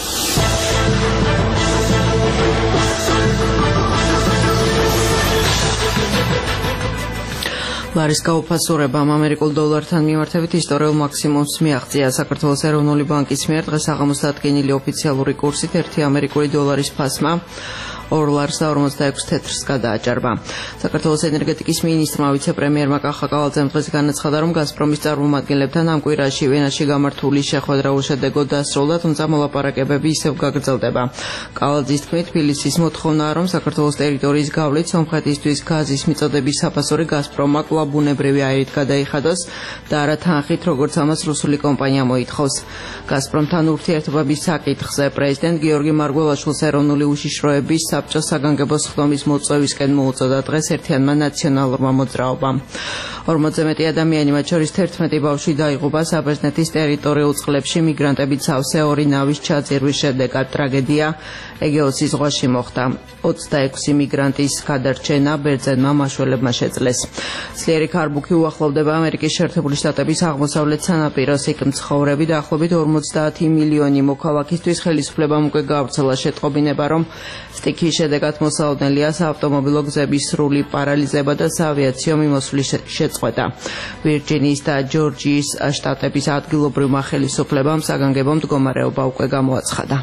ლარის გაუფასურებამ ამერიკულ დოლართან მიმართებით ისტორიულ მაქსიმუმს მიაღწია. საქართველოს ეროვნული ბანკის მიერ დღეს აღამოს დადგენილი ოფიციალური კურსით 1 ამერიკული დოლარის ფასმა 2 ლარს და 46 თეთრს გადააჭარბა. საქართველოს ენერგეტიკის მინისტრმა ვიცე-პრემიერმა კახა კავალძემ დღეს განაცხადა, რომ გაზპრომის წარმომადგენლებთან ამ კვირაში ვენაში გამართული შეხვედრა უშედეგოდ დასრულდა, თუმცა მოლაპარაკებები ისევ გაგრძელდება. კავალძის თქმით, თბილისის მოთხოვნაა, რომ საქართველოს ტერიტორიის გავლით სომხეთისთვის გაზის მიწოდების საფასური გაზპრომმა კვლავ ბუნებრივი აირით გადაიხადოს და არა თანხით, როგორც ამას რუსული კომპანია მოითხოვს. გაზპრომთან ურთიერთობების საკითხზე პრეზიდენტ გიორგი მარგველაშვილს ეროვნული უშიშროების საბჭოს საგანგებო სხდომის მოწვევისკენ მოუწოდა დღეს ერთიანმა ნაციონალურმა მოძრაობამ. 40-ზე მეტი ადამიანი, მათ შორის 11 ბავშვი დაიღუპა საბერძნეთის ტერიტორიულ წყლებში მიგრანტებით სავსე 2 ნავის ჩაძირვის შედეგად. ტრაგედია ეგეოსის ზღვაში მოხდა. 26 მიგრანტის გადარჩენა ბერძენმა მაშველებმა შეძლეს. ძლიერი ქარბუქი უახლოვდება ამერიკის შეერთებული შტატების აღმოსავლეთ სანაპიროს. იქ მცხოვრები დაახლოებით 50 მილიონი მოქალაქისთვის ხელისუფლებამ უკვე გაავრცელა შეტყობინება, რომ სტიქიის შედეგად მოსალოდნელია საავტომობილო გზების სრული პარალიზება და საავიაციო მიმოსვლის შეწყვეტა. ვირჯინიის და ჯორჯიის შტატების ადგილობრივმა ხელისუფლებამ საგანგებო მდგომარეობა უკვე გამოაცხადა.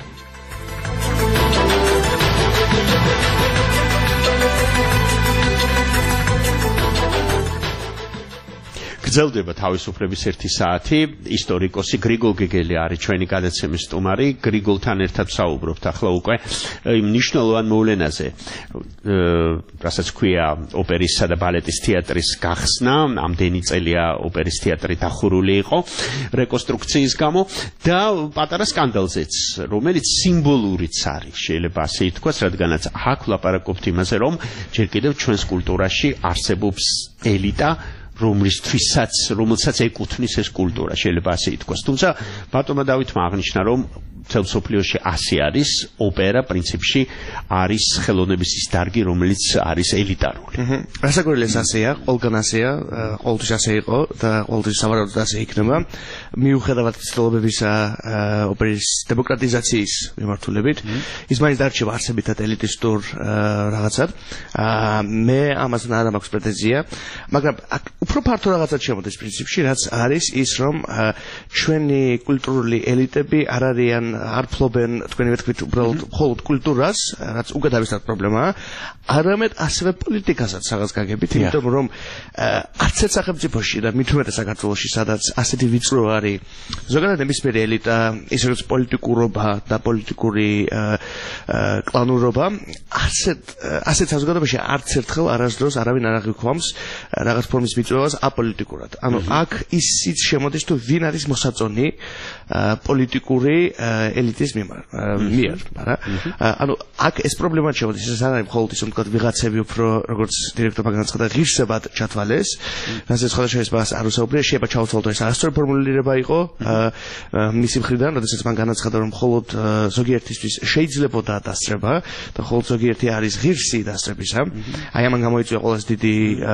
გრძელდება თავისუფლების 1 საათი. ისტორიკოსი გრიგოლ გეგელი არის ჩვენი გადაცემის სტუმარი. გრიგოლთან ერთად ვსაუბრობთ ახლა უკვე იმ მნიშვნელოვან მოვლენაზე, რასაც ქვია ოპერისა და ბალეტის თეატრის გახსნა. ამდენი წელია ოპერის თეატრი დახურული იყო რეკონსტრუქციის გამო და პატარა სკანდალზეც, რომელიც სიმბოლურიც არის, შეიძლება ასე ითქვას, რადგანაც აქ ვლაპარაკობთ იმაზე, რომ ჯერ კიდევ ჩვენს კულტურაში არსებობს ელიტა, რომელსაც ეკუთვნის ეს კულტურა, შეიძლება ასე ითქვას. თუმცა ბატონმა დავითმა აღნიშნა, რომ მთელ მსოფლიოში ასე არის, ოპერა პრინციპში არის ხელოვნების ის დარგი, რომელიც არის ელიტარული. რასაკვირველია, ასეა, ყველგან ასეა, ყოველთვის ასე იყო და ყოველთვის სავარაუდოდ ასე იქნება. მიუხედავად ცდილობებისა ოპერის დემოკრატიზაციის მიმართულებით, ის მაინც დარჩება არსებითად ელიტისტურ რაღაცად. მე ამასთან არ მაქვს პრეტენზია, მაგრამ უფრო ფართო რაღაცად შემოდის პრინციპში, რაც არის ის, რომ ჩვენი კულტურული ელიტები არ არიან, არ ფლობენ, თქვენი ვეთქვით, უბრალოდ მხოლოდ კულტურას, რაც უკეთესად პრობლემაა, არამედ ასევე პოლიტიკასაც რაღაც გაგებით, იმიტომ რომ არც ერთ სახელმწიფოში და მით უმეტეს საქართველოში, სადაც ასეთი ვიწრო არის ზოგადად ნებისმიერი ელიტა, ის როგორც პოლიტიკურობა და პოლიტიკური კლანურობა, ასეთ საზოგადოებაში არც ერთხელ არასდროს არავინ არ აღიქვამს რაღაც ფორმის ვიწროვას აპოლიტიკურად. ანუ აქ ისიც შემოდის, თუ ვინ არის მოსაწონი პოლიტიკური ელიტის მიერ, არა? ანუ აქ ეს პრობლემა შემოდის, ეს არ არის მხოლოდ ის, რომ თქვა ვიღაცები უფრო, როგორც დირექტორმა განაცხადა, ღირსებად ჩათვალეს, რასაც სხვადასხვა შესაძლოა არ უსაუბრია, შეიძლება ჩავთვალოთ, ეს არასწორი ფორმულირება იყო მისი მხრიდან, როდესაც მან განაცხადა, რომ მხოლოდ ზოგიერთისთვის შეიძლებოდა დასწრება და მხოლოდ ზოგიერთი არის ღირსი დასწრებისა. აი ამან გამოიწვია ყველაზე დიდი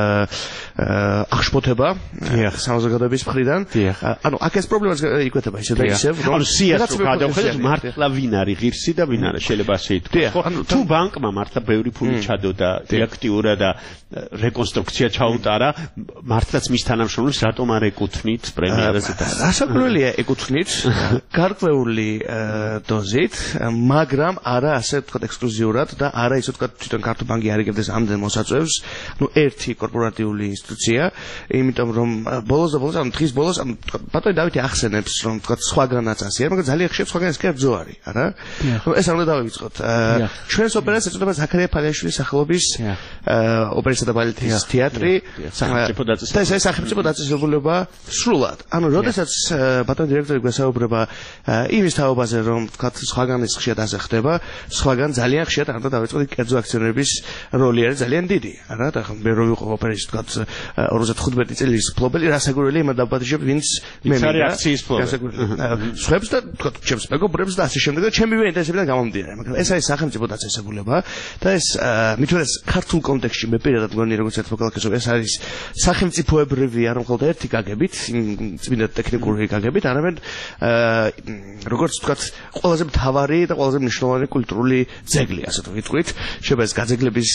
აღშფოთება საზოგადოების მხრიდან. ანუ აქ ეს პრობლემაც იკვეთება ისე და ისევ, რომ ანუ სიას რო გადავხედოთ, მართლა ვინ არის ღირსი და ვინ არა, შეიძლება ასე ითქვას, ხო? თუ ბანკმა მართლა ბევრი ფული ჩადოდა აქტიურა და რეკონსტრუქცია ჩაუტარა, მართლაც მის თანამშრომლებს რატომ არ ეკუთვნით პრემიერაზე და რასაკვირველია ეკუთვნით გარკვეული დოზით, მაგრამ არა ასე თქვა ექსკლუზიურად და არა ისე თქვა თვითონ ქართულ ბანკი არ იგებდეს ამდენ მოსაწვევს, ნუ ერთი კორპორატიული ინსტიტუცია, იმიტომ რომ ბოლოს და ბოლოს, ანუ დღის ბოლოს, ბატონი დავითი ახსენებს, რომ თქვა სხვაგანაც ასეა, მაგრამ ძალიან ხშირად სხვაგან ეს კერძო არის, არა? ეს არ უნდა დავივიწყოთ. ჩვენს ოპერას ეწოდება ზაქარია ფალიაშვილის სახელობის ოპერისა და ბალეტის თეატრი, და ეს სახელმწიფო დაწესებულება სრულად. ანუ როდესაც ბატონი დირექტორი გვესაუბრება იმის თაობაზე, რომ თქვა სხვაგან ეს ხშირად ასე ხდება, სხვაგან ძალიან ხშირად არ უნდა დავიწყოთ კერძო აქციონერების როლი არის ძალიან დიდი, არა? და მე რო ვიყო ოპერის თქვა 55 წლის ფლობელი, რასაკვირველია იმ დაბადიშებ, ვინც მე მინდა. ის არის აქციის ფლობელი. სხვებს და თქვა ჩემს მეგობრებს და ასე შემდეგ და ჩემივე ინტერესებიდან გამომდინარე, მაგრამ ეს არის სახელმწიფო დაწესებულება და ეს მithunეს ქართულ კონტექსტში მე პირადად მგონი როგორც advocate ეს არის სახელმწიფოებრივი არ მხოლოდ ერთი გაგებით, წმინდა ტექნიკური გაგებით, არამედ როგორც ვთქვათ, ყველაზე მთავარი და ყველაზე მნიშვნელოვანი კულტურული ძეგლი, ასე თუ ვიტყვით. შეიძლება ეს გაძეგლების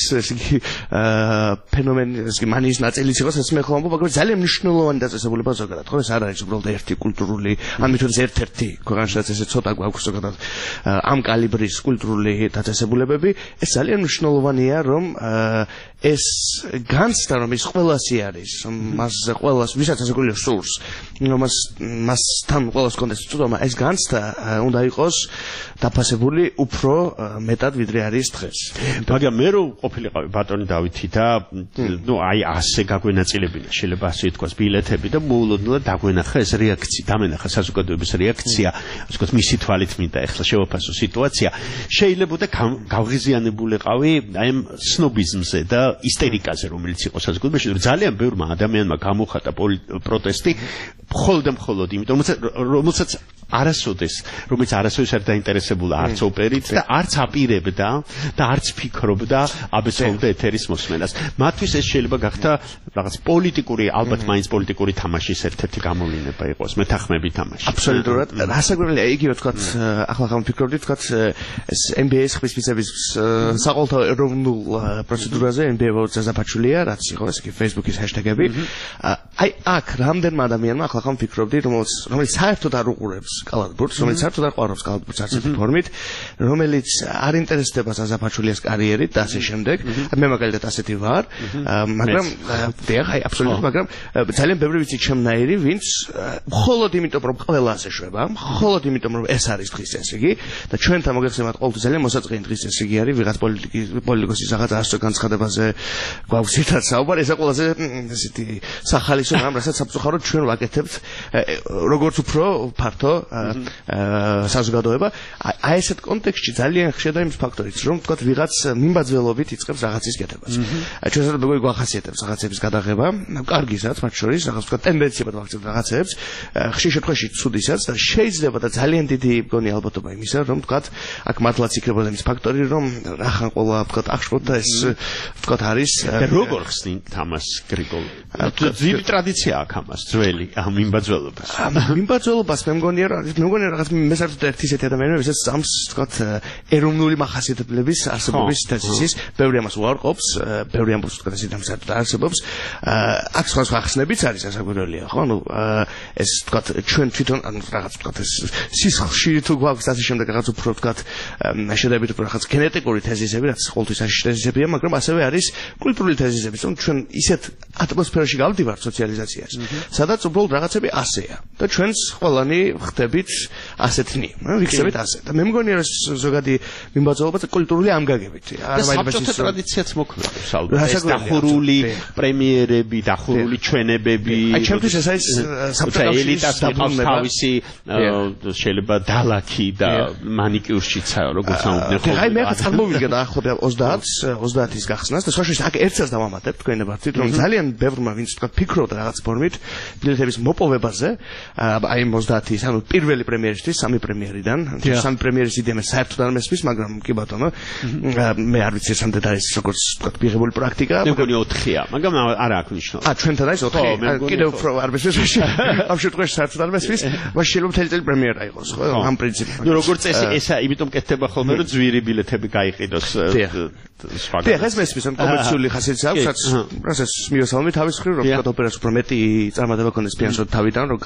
ფენომენი, ეს მანიის ნაწილიც იყოს, ეს მე ხომ მაგრამ ძალიან მნიშვნელოვანი დაწესებულება ზოგადად, ხო, ეს არ არის უბრალოდ ერთი კულტურული, ან მithunეს ერთ-ერთი ქვეყანაშიც ესე ცოტა გვაქვს ზოგადად ამ კალიბრის კულტურული დაწესებულებები, ეს ძალიან მნიშვნელოვანია, რომ ეს განცდა, რომ ის ყველასი არის, მას ყველას, ვისაც ასე გვიძლია სურს, რომ მასთან ყველას კონდეს წვდომა, ეს განცდა უნდა იყოს დაფასებული უფრო მეტად ვიდრე არის დღეს. მაგრამ მე რო ყოფილიყავი ბატონი დავითი და აი ასე გაგვენაწილებინა, შეიძლება ასე ითქვას, ბილეთები და მოულოდნელად დაგვენახა ეს რეაქცია, დამენახა საზოგადოების რეაქცია, ასე ვთქვათ, მისი თვალით მინდა ახლა შევაფასო სიტუაცია. შეიძლება და გავღიზიანებულიყავი აი ამ სნობიზმზე და ისტერიკაზე, რომელიც იყო საზოგადოებაში, რომ ძალიან ბევრმა ადამიანმა გამოხატა პროტესტი მხოლოდ იმიტომ, რომელსაც რომელიც არასოდეს არ დაინტერესებულა არც ოპერით და არც აპირებდა და არც ფიქრობდა აბესოლუტ ეთერის მოსმენას. მათთვის ეს შეიძლება გახდა რაღაც პოლიტიკური, ალბათ მაინც პოლიტიკური თამაშის ერთ-ერთი გამოვლინება იყოს, მეთანხმები თამაში. აბსოლუტურად. რასაკვირველია, იგივე ვთქვათ, ახლა ვფიქრობდი, ვთქვათ, ეს NBA-ის ხმისმიცების საყოველთაო ეროვნულ პროცედურაზე NBA ზაზაფაჩულია, რაც იყო ეს კი Facebook-ის ჰეშტეგები. აი აქ რამდენმა ადამიანმა ახლა ვფიქრობდი, რომელიც საერთოდ არ უყურებს კალათბურთს, რომელიც საერთოდ არ ყვარობს კალათბურთს არც ერთი ფორმით, რომელიც არ ინტერესდება ზაზაფაჩულიას კარიერით და ასე შემდეგ. მე მაგალითად ასეთი ვარ, მაგრამ აი აბსოლუტურად, მაგრამ ძალიან ბევრი ვიცი ჩემნაირი, ვინც მხოლოდ იმიტომ, რომ ყველას ეშვება, მხოლოდ იმიტომ, რომ ეს არის დღის ეს იგი და ჩვენთან მოგეხსენებათ ყოველთვის ძალიან მოსაწყენი დღის ეს იგი არის, ვიღაც პოლიტიკოსის რაღაც ასო განცხადებაზე გვაქვს ერთად საუბარი, ეს ყველაზე ესეთი სახალისო რამ, რასაც საფუძვლად ჩვენ ვაკეთებთ როგორც უფრო ფართო საზოგადოება. აი ესეთ კონტექსტში ძალიან ხშირად იმის ფაქტორიც, რომ თქვათ ვიღაც მიმბაძველობით იწყებს რაღაცის კეთებას. ჩვენ სადაც მეგობრები გვახასიათებს რაღაცების გადაღება, კარგისაც, მათ შორის რაღაც თქვათ ტენდენციებად ვახცევთ რაღაცებს, ხშირ შემთხვევაში ცუდისაც და შეიძლება და ძალიან დიდი მგონი ალბათობა იმისა, რომ თქვათ აქ მართლაც იქნებოდა იმის ფაქტორი, რომ რახან ყოლა თქვათ აღშფოთდა და ეს თქვათ არის როგორ ხსნით ამას გრიგოლ? ძვირი ტრადიცია აქვს ამას, ძველი ამ მიმბაძველობას. მიმბაძველობას მე მგონია რაღაც მე საერთოდ ერთი ისეთი ადამიანია, ვისაც წამს თქვათ ეროვნული მახასიათებლების არსებობის თეზისის, ბევრი ამას უარყოფს, ბევრი ამბობს თქვათ ეს ამ საერთოდ არსებობს. აქ სხვა ხსნებიც არის ასაკვირველია, ხო? ანუ ეს თქვათ ჩვენ თვითონ ანუ რაღაც თქვათ ეს სისხლში თუ გვაქვს ასე შემდეგ რაღაც უფრო თქვათ შედარებით უფრო რაღაც გენეტიკური თეზისები, რაც ყოველთვის არის თეზისებია, მაგრამ ასევე არის კულტურული თეზისები, რომ ჩვენ ისეთ ატმოსფეროში გავდივართ სოციალიზაციას, სადაც უბრალოდ რაღაცები ასეა და ჩვენს ყველანი ხდებით ასეთნი, ვიქცევით ასე. და მე მგონია რომ ზოგადი მიმბაძველობა და კულტურული ამგაგებით. საბჭოთა ტრადიციაც მოქმედებს ალბათ. ეს დახურული პრემიერები, დახურული ჩვენებები. აი ჩემთვის ეს არის საბჭოთა ელიტას თავისი შეიძლება დალაქი და მანიკიურშიც როგორც ამბობდნენ ხოლმე. აი მე ახლა წარმოვიდგა და ახლობია 30-ის გახსნას და სხვაშორის აქ ერთსაც დავამატებ თქვენებართით, რომ ძალიან ბევრმა ვინც თქვა ფიქრობდა რაღაც ფორმით ბილეთების მოპოვებაზე, აი 30-ის, ანუ პირველი პრემიერისთვის, სამი პრემიერიდან, სამი პრემიერის იდეა მე საერთოდ არ მესმის, მაგრამ კი ბატონო, მე არ ვიცი ეს ამდენ არის როგორც თქვა მიღებული პრაქტიკა. მე მგონი 4-ია, მაგრამ არა აქვს მნიშვნელობა. ჩვენთან არის 4. კიდევ უფრო არ მესმის, ამ შემთხვევაში საერთოდ არ მესმის, მას შეიძლება მთელი წელი პრემიერა იყოს, ხო? ამ პრინციპით. ნუ როგორც წესი, ესა იმიტომ კეთდება ხოლმე, რომ ძვირი ბილეთები გაიყიდოს. დიახ, ეს მესმის, ამ კომერციული ხასიათი აქვს, რასაც მიოსალმი თავის მხრივ, რომ თქვა ოპერას უფრო მეტი წარმატება ქონდეს ფინანსურად თავიდან, რომ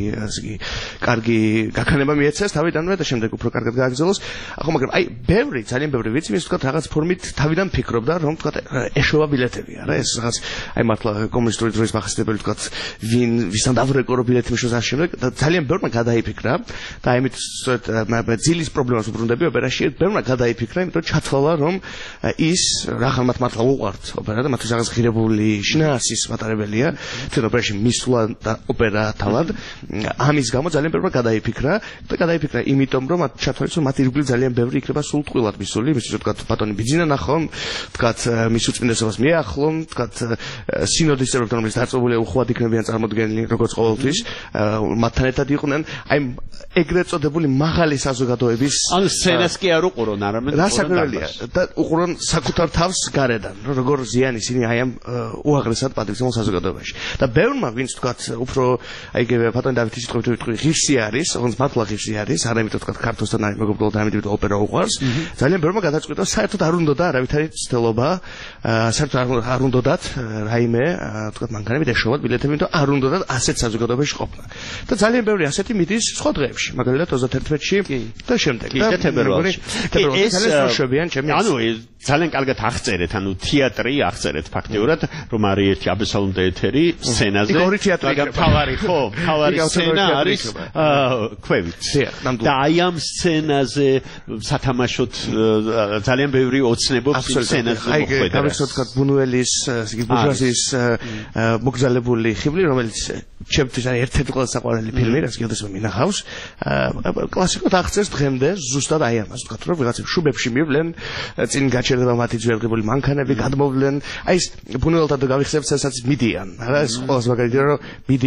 კარგი გაქანება მიეცეს თავიდანვე და შემდეგ უფრო კარგად გააგრძელოს. ახლა მაგრამ აი ბევრი, ძალიან ბევრი ვიცი, ვინც თქვა რაღაც ფორმით თავიდან ფიქრობდა, რომ თქვა ეშოვა ბილეთები, არა ეს რაღაც აი მართლა კომუნისტური დროის მახასიათებელი თქვა ვისთან დავრეკორო ბილეთი მიშოს ამ შემდეგ და ძალიან ბევრმა გადაიფიქრა და ამით ძილის პრობლემას უბრუნდები ოპერაში, ბევრმა გადაიფიქრა, იმიტომ ჩათვალა რომ ის რაღაც მათ მართლა უყვართ ოპერა და მათთვის რაღაც ღირებული შინა ფინანსის მატარებელია თვითონ ოპერაში მისვლა და ოპერა თავად ამის გამო ძალიან ბევრმა გადაიფიქრა იმიტომ რომ მათ ჩათვალეს რომ მათ ირგვლივ ძალიან ბევრი იქნება სულტყვილად მისული იმისთვის რომ თქვა ბატონი ბიძინა ნახონ თქვა მის უწმინდესობას მიახლონ თქვა სინოდის წევრებთან რომელიც დაწესებულია უხვად იქნებიან წარმოდგენილი როგორც ყოველთვის მათთან ერთად იყვნენ აი ეგრეთ წოდებული მაღალი საზოგადოების ანუ სცენას კი არ უყურონ არამედ რასაკვირველია და უყურონ საკუთარ თავს გარედან როგორ ზიანი ისინი აი ამ უაღრესად პატრიოტულ საზოგადოებაში და ბევრმა ვინც თქვა უფრო აი ბატონი დავითის სიტყვით ვიტყვი ღირსი არის ოღონდ მართლა ღირსი არის არა იმიტომ თქვა ქართოსთან არის მეგობრულად ამიტომ ოპერა უყვარს ძალიან ბევრმა გადაწყვიტა საერთოდ არ უნდოდა არავითარი ცდელობა საერთოდ არ უნდოდათ რაიმე თქვა მანქანები ეშოვათ ბილეთები იმიტომ არ უნდოდათ ასეთ საზოგადოებაში ყოფნა და ძალიან ბევრი ასეთი მიდის სხვა დღეებში მაგალითად 31-ში და შემდეგ და თებერვალში ძალიან შევიან ჩემი ანუ ძალიან კარგად აღწერეთ ანუ თეატრი აღწერეთ ფაქტიურად რომ არის ერთი აბესალომ და ეთერი სცენაზე მაგრამ თავარი ხო თავარი სცენა არის ქვევით და აი ამ სცენაზე სათამაშოდ ძალიან ბევრი ოცნებობს სცენაზე მოხვედრა აი გავიხსენოთ ბუნუელის ბურჟუაზიის მოგზალებული ხიბლი რომელიც ჩემთვის არის ერთ-ერთი ყველაზე საყვარელი ფილმი რაც გილდეს მინახავს კლასიკურად აღწერს დღემდე ზუსტად აი ამას თქვა რომ ვიღაცა შუბებში მივლენ წინ გაჩერდება მათი ძვირგებული მანქანები გადმოვლენ აი ეს ბუნუელთან გავიხსენებთ სადაც მიდიან არა ეს ყველაზე მაგალითია რომ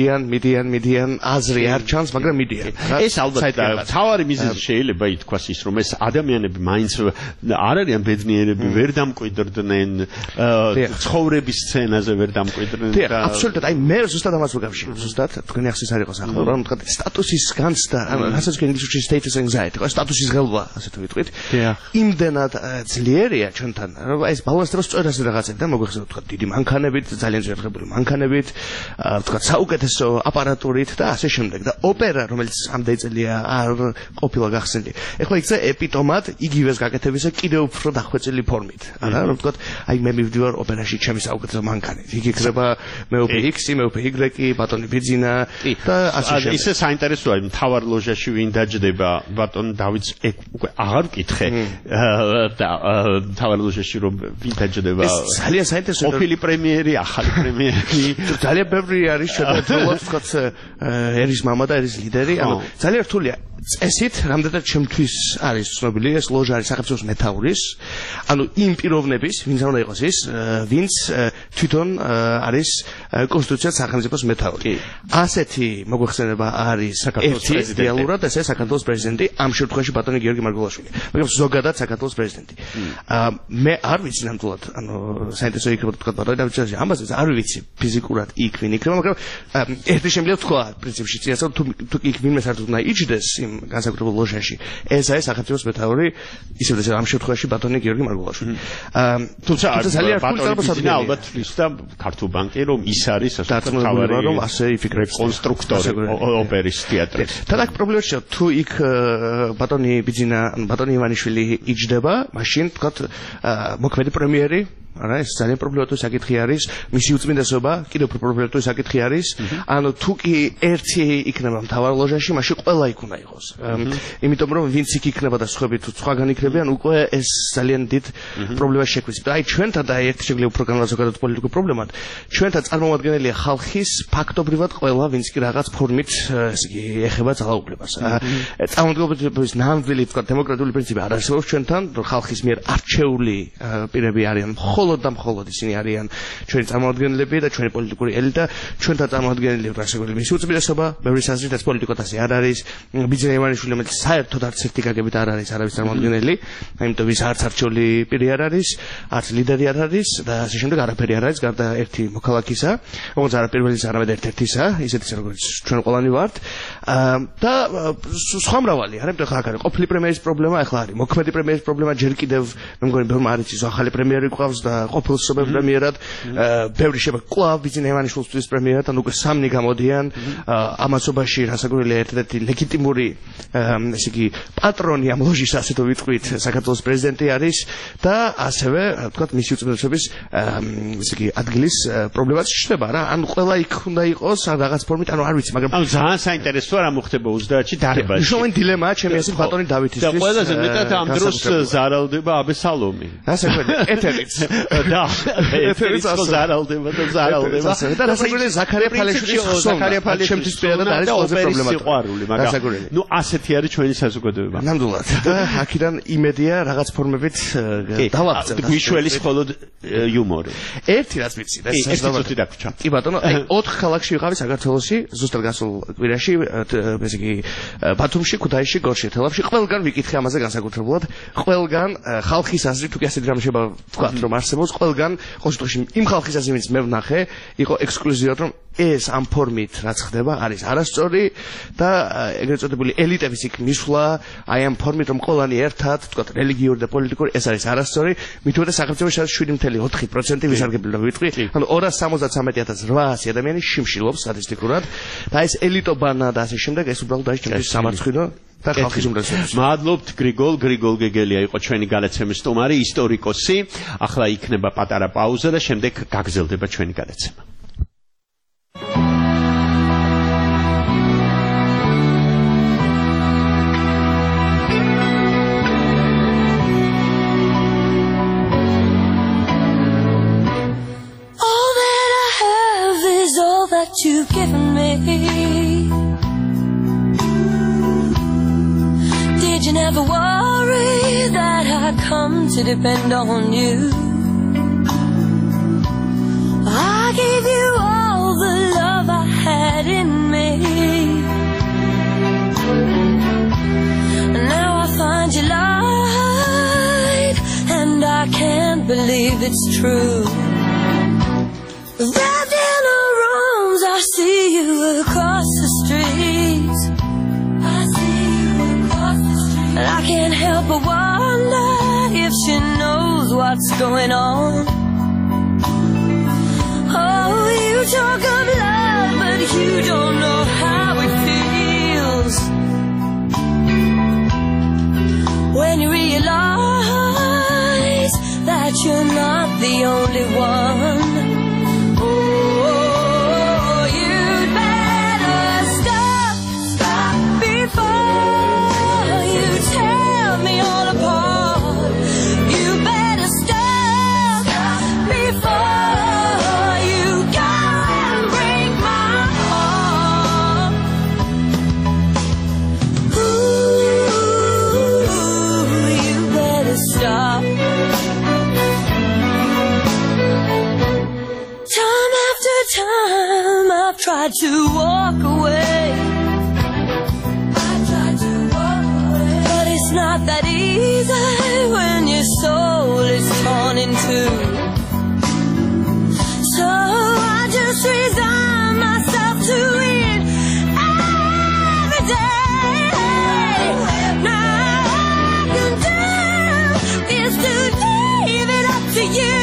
მიდიან აზრი არ ჩანს მაგრამ მიდიან ეს ალბათ თავარი მიზეზი შეიძლება ითქვას ის რომ ეს ადამიანები მაინც არ არიან ბედნიერები ვერ დამკვიდრდნენ ცხოვრების სცენაზე ვერ დამკვიდრდნენ და აბსოლუტურად აი მე ზუსტად ამას ვგავშობ ზუსტად თქვენი ახსის არ იყოს ახლა რომ თქვა სტატუსის განცდა ანუ რასაც ინგლისურში status anxiety ყო სტატუსის ღელვა ასე თუ ვიტყვით იმდენად ძლიერია ჩვენთან რომ აი ეს ბალანს დროს წვერაზე რაღაცები და მოგვიხსენოთ თქვა დიდი მანქანებით ძალიან ძვირღებული მანქანებით თქვა საუკეთესო აპარატურით და ასე შემდეგ და ოპერა რომელიც ამდენი წელია არ ყოფილა გახსნილი ეხლა იქცა ეპიტომად იგივეს გაკეთებისა კიდევ უფრო დახვეწილი ფორმით არა რომ თქვა აი მე მივდივარ ოპერაში ჩემი საუკეთესო მანქანით იქ იქნება მეუპე X მეუპე Y ბატონი ბიძინა და ასე შემდეგ ისე საინტერესოა მთავარ ლოჟაში ვინ დაჯდება ბატონ დავითს უკვე აღარ ვკითხე და მთავარ ლოჟაში რომ ვინ დაჯდება ძალიან საინტერესოა ყოფილი პრემიერი ახალი პრემიერი ძალიან ბევრი არის შედარებით თქვა ერის მამა და ერის ლიდერი ანუ ძალიან რთულია წესით რამდენად ჩემთვის არის ცნობილი ეს ლოჟა არის სახელმწიფოს მეთაურის ანუ იმ პიროვნების ვინც უნდა იყოს ის ვინც თვითონ არის კონსტიტუციას სახელმწიფოს მეთაური ასეთი მოგვეხსენება არის საქართველოს რეალურად ესე საქართველოს პრეზიდენტი ამ შემთხვევაში ბატონი გიორგი მარგველაშვილი მაგრამ ზოგადად საქართველოს პრეზიდენტი მე არ ვიცი ნამდვილად ანუ საინტერესო იქნება თქვა ბატონი დავითი ამაზე არ ვიცი ფიზიკურად იქ ვინ იქნება მაგრამ ერთი შემიძლია თქვა პრინციპში წინასწარ თუ იქ ვინმე საერთოდ უნდა იჯდეს იმ განსაკუთრებულ ლოჟაში ეს არის სახელმწიფოს მეთაური ისევ და ამ შემთხვევაში ბატონი გიორგი მარგველაშვილი თუმცა ძალიან ბატონი ალბათ ის და ქართულ ბანკი რომ ის არის თავარი რომ ასე იფიქრებს კონსტრუქტორი ოპერის თეატრის და აქ პრობლემაა თუ იქ ბატონი ბიძინა ბატონი ივანიშვილი იჯდება მაშინ თქვა მოქმედი პრემიერი არა ეს ძალიან პრობლემატური საკითხი არის მისი უწმინდესობა კიდევ უფრო პრობლემატური საკითხი არის ანუ თუ კი ერთი იქნება მთავარ ლოჟაში მაშინ ყველა იქ უნდა იყოს იმიტომ რომ ვინც იქ იქნება და სხვები თუ სხვაგან იქნებიან უკვე ეს ძალიან დიდ პრობლემას შექმნის აი ჩვენთან და ერთი შეგვიძლია უფრო განსაკუთრებით პოლიტიკურ პრობლემად ჩვენთან წარმოადგენელია ხალხის ფაქტობრივად ყველა ვინც კი რაღაც ფორმით ესე იგი ეხება ძალაუფლებას წარმომადგენლობის ნამდვილი თქვა დემოკრატიული პრინციპი არ არსებობს ჩვენთან რომ ხალხის მიერ არჩეული პირები არიან მხოლოდ და მხოლოდ ისინი არიან ჩვენი წარმომადგენლები და ჩვენი პოლიტიკური ელიტა ჩვენთან წარმომადგენელი რასაკვირველი მისი უწმინდესობა ბევრი საზრით ეს პოლიტიკოთ ასე არ არის ბიძინა ივანიშვილი რომელიც საერთოდ არც ერთი გაგებით არ არის არავის წარმომადგენელი აიმიტომ ის არც არჩეული პირი არ არის არც ლიდერი არ არის და ასე შემდეგ არაფერი არ არის გარდა ერთი მოქალაქისა როგორც არა პირველისა არამედ ერთ-ერთისა ისეთისა როგორც ჩვენ ყველანი ვართ და სხვა მრავალი არა იმიტომ ხა აქ არის ყოფილი პრემიერის პრობლემა ახლა არის მოქმედი პრემიერის პრობლემა ჯერ კიდევ მე მგონი ბევრმა არ იცის ახალი პრემიერი გვყავს და ყოფილ სოფელ პრემიერად ბევრი შეება კლავ ბიძინა ივანიშვილის პრემიერად ან უკვე სამნი გამოდიან ამასობაში რასაკვირველია ერთ-ერთი ლეგიტიმური ესე იგი პატრონი ამ ლოჟის ასე თუ ვიტყვით საქართველოს პრეზიდენტი არის და ასევე თქვათ მისი უწმიდესობის ესე იგი ადგილის პრობლემაც შეშლება რა ან ყველა იქ უნდა იყოს რაღაც ფორმით ანუ არ ვიცი მაგრამ ანუ ძალიან საინტერესოა რა მოხდება 30-ში დარებაში მნიშვნელოვანი დილემაა ჩემი ასე ბატონი დავითისთვის და ყველაზე მეტად ამ დროს ზარალდება აბესალომი რასაკვირველია ეთერიც და ეთერიც ზარალდება და რასაკვირველია ზაქარია ფალეშვილის ჩემთვის პირადად არის ყველაზე პრობლემატური მაგრამ ნუ ასეთი არის ჩვენი საზოგადოება ნამდვილად და აქედან იმედია რაღაც ფორმებით დავაგრძელოთ გვიშველის მხოლოდ იუმორი ერთი რაც ვიცი და ერთი დაგვრჩა კი ბატონო 4 ქალაქში ვიყავი საქართველოში ზუსტად გასულ კვირაში ესე იგი ბათუმში ქუთაისში გორში თელავში ყველგან ვიკითხე ამაზე განსაკუთრებულად ყველგან ხალხის აზრი თუ კი ასეთი რამე შეიძლება ვთქვათ რომ არსებობს ყველგან ყოველთვის იმ ხალხის აზრი ვინც მე ვნახე იყო ექსკლუზიურად რომ ეს ამ ფორმით რაც ხდება არის არასწორი და ეგრეთ წოდებული ელიტების იქ მისვლა აი ამ ფორმით რომ ყველანი ერთად თქვათ რელიგიური და პოლიტიკური ეს არის არასწორი მით უმეტეს სახელმწიფოში 7.4% ვისარგებლობა ვიტყვი ანუ 273,800 ადამიანი შიმშილობს სტატისტიკურად და ეს ელიტობანა და ასე შემდეგ ეს უბრალოდ არის ჩემთვის სამარცხვინო და ხალხის უმრავლესობის მადლობთ გრიგოლ გეგელია იყო ჩვენი გადაცემის სტუმარი ისტორიკოსი ახლა იქნება პატარა პაუზა და შემდეგ გაგრძელდება ჩვენი გადაცემა You've given me. Did you never worry that I'd come to depend on you? I gave you all the love I had in me. And now I find you lied, and I can't believe it's true. Wrapped in her arms, I see you across the street. I see you across the street. And I can't help but wonder if she knows what's going on. Oh, you talk of love, but you don't know how it feels. When you realize that you're not the only one. Tried to walk away. I tried to walk away. But it's not that easy when your soul is torn in two. So I just resign myself to it every day. Now all I can do is to leave it up to you.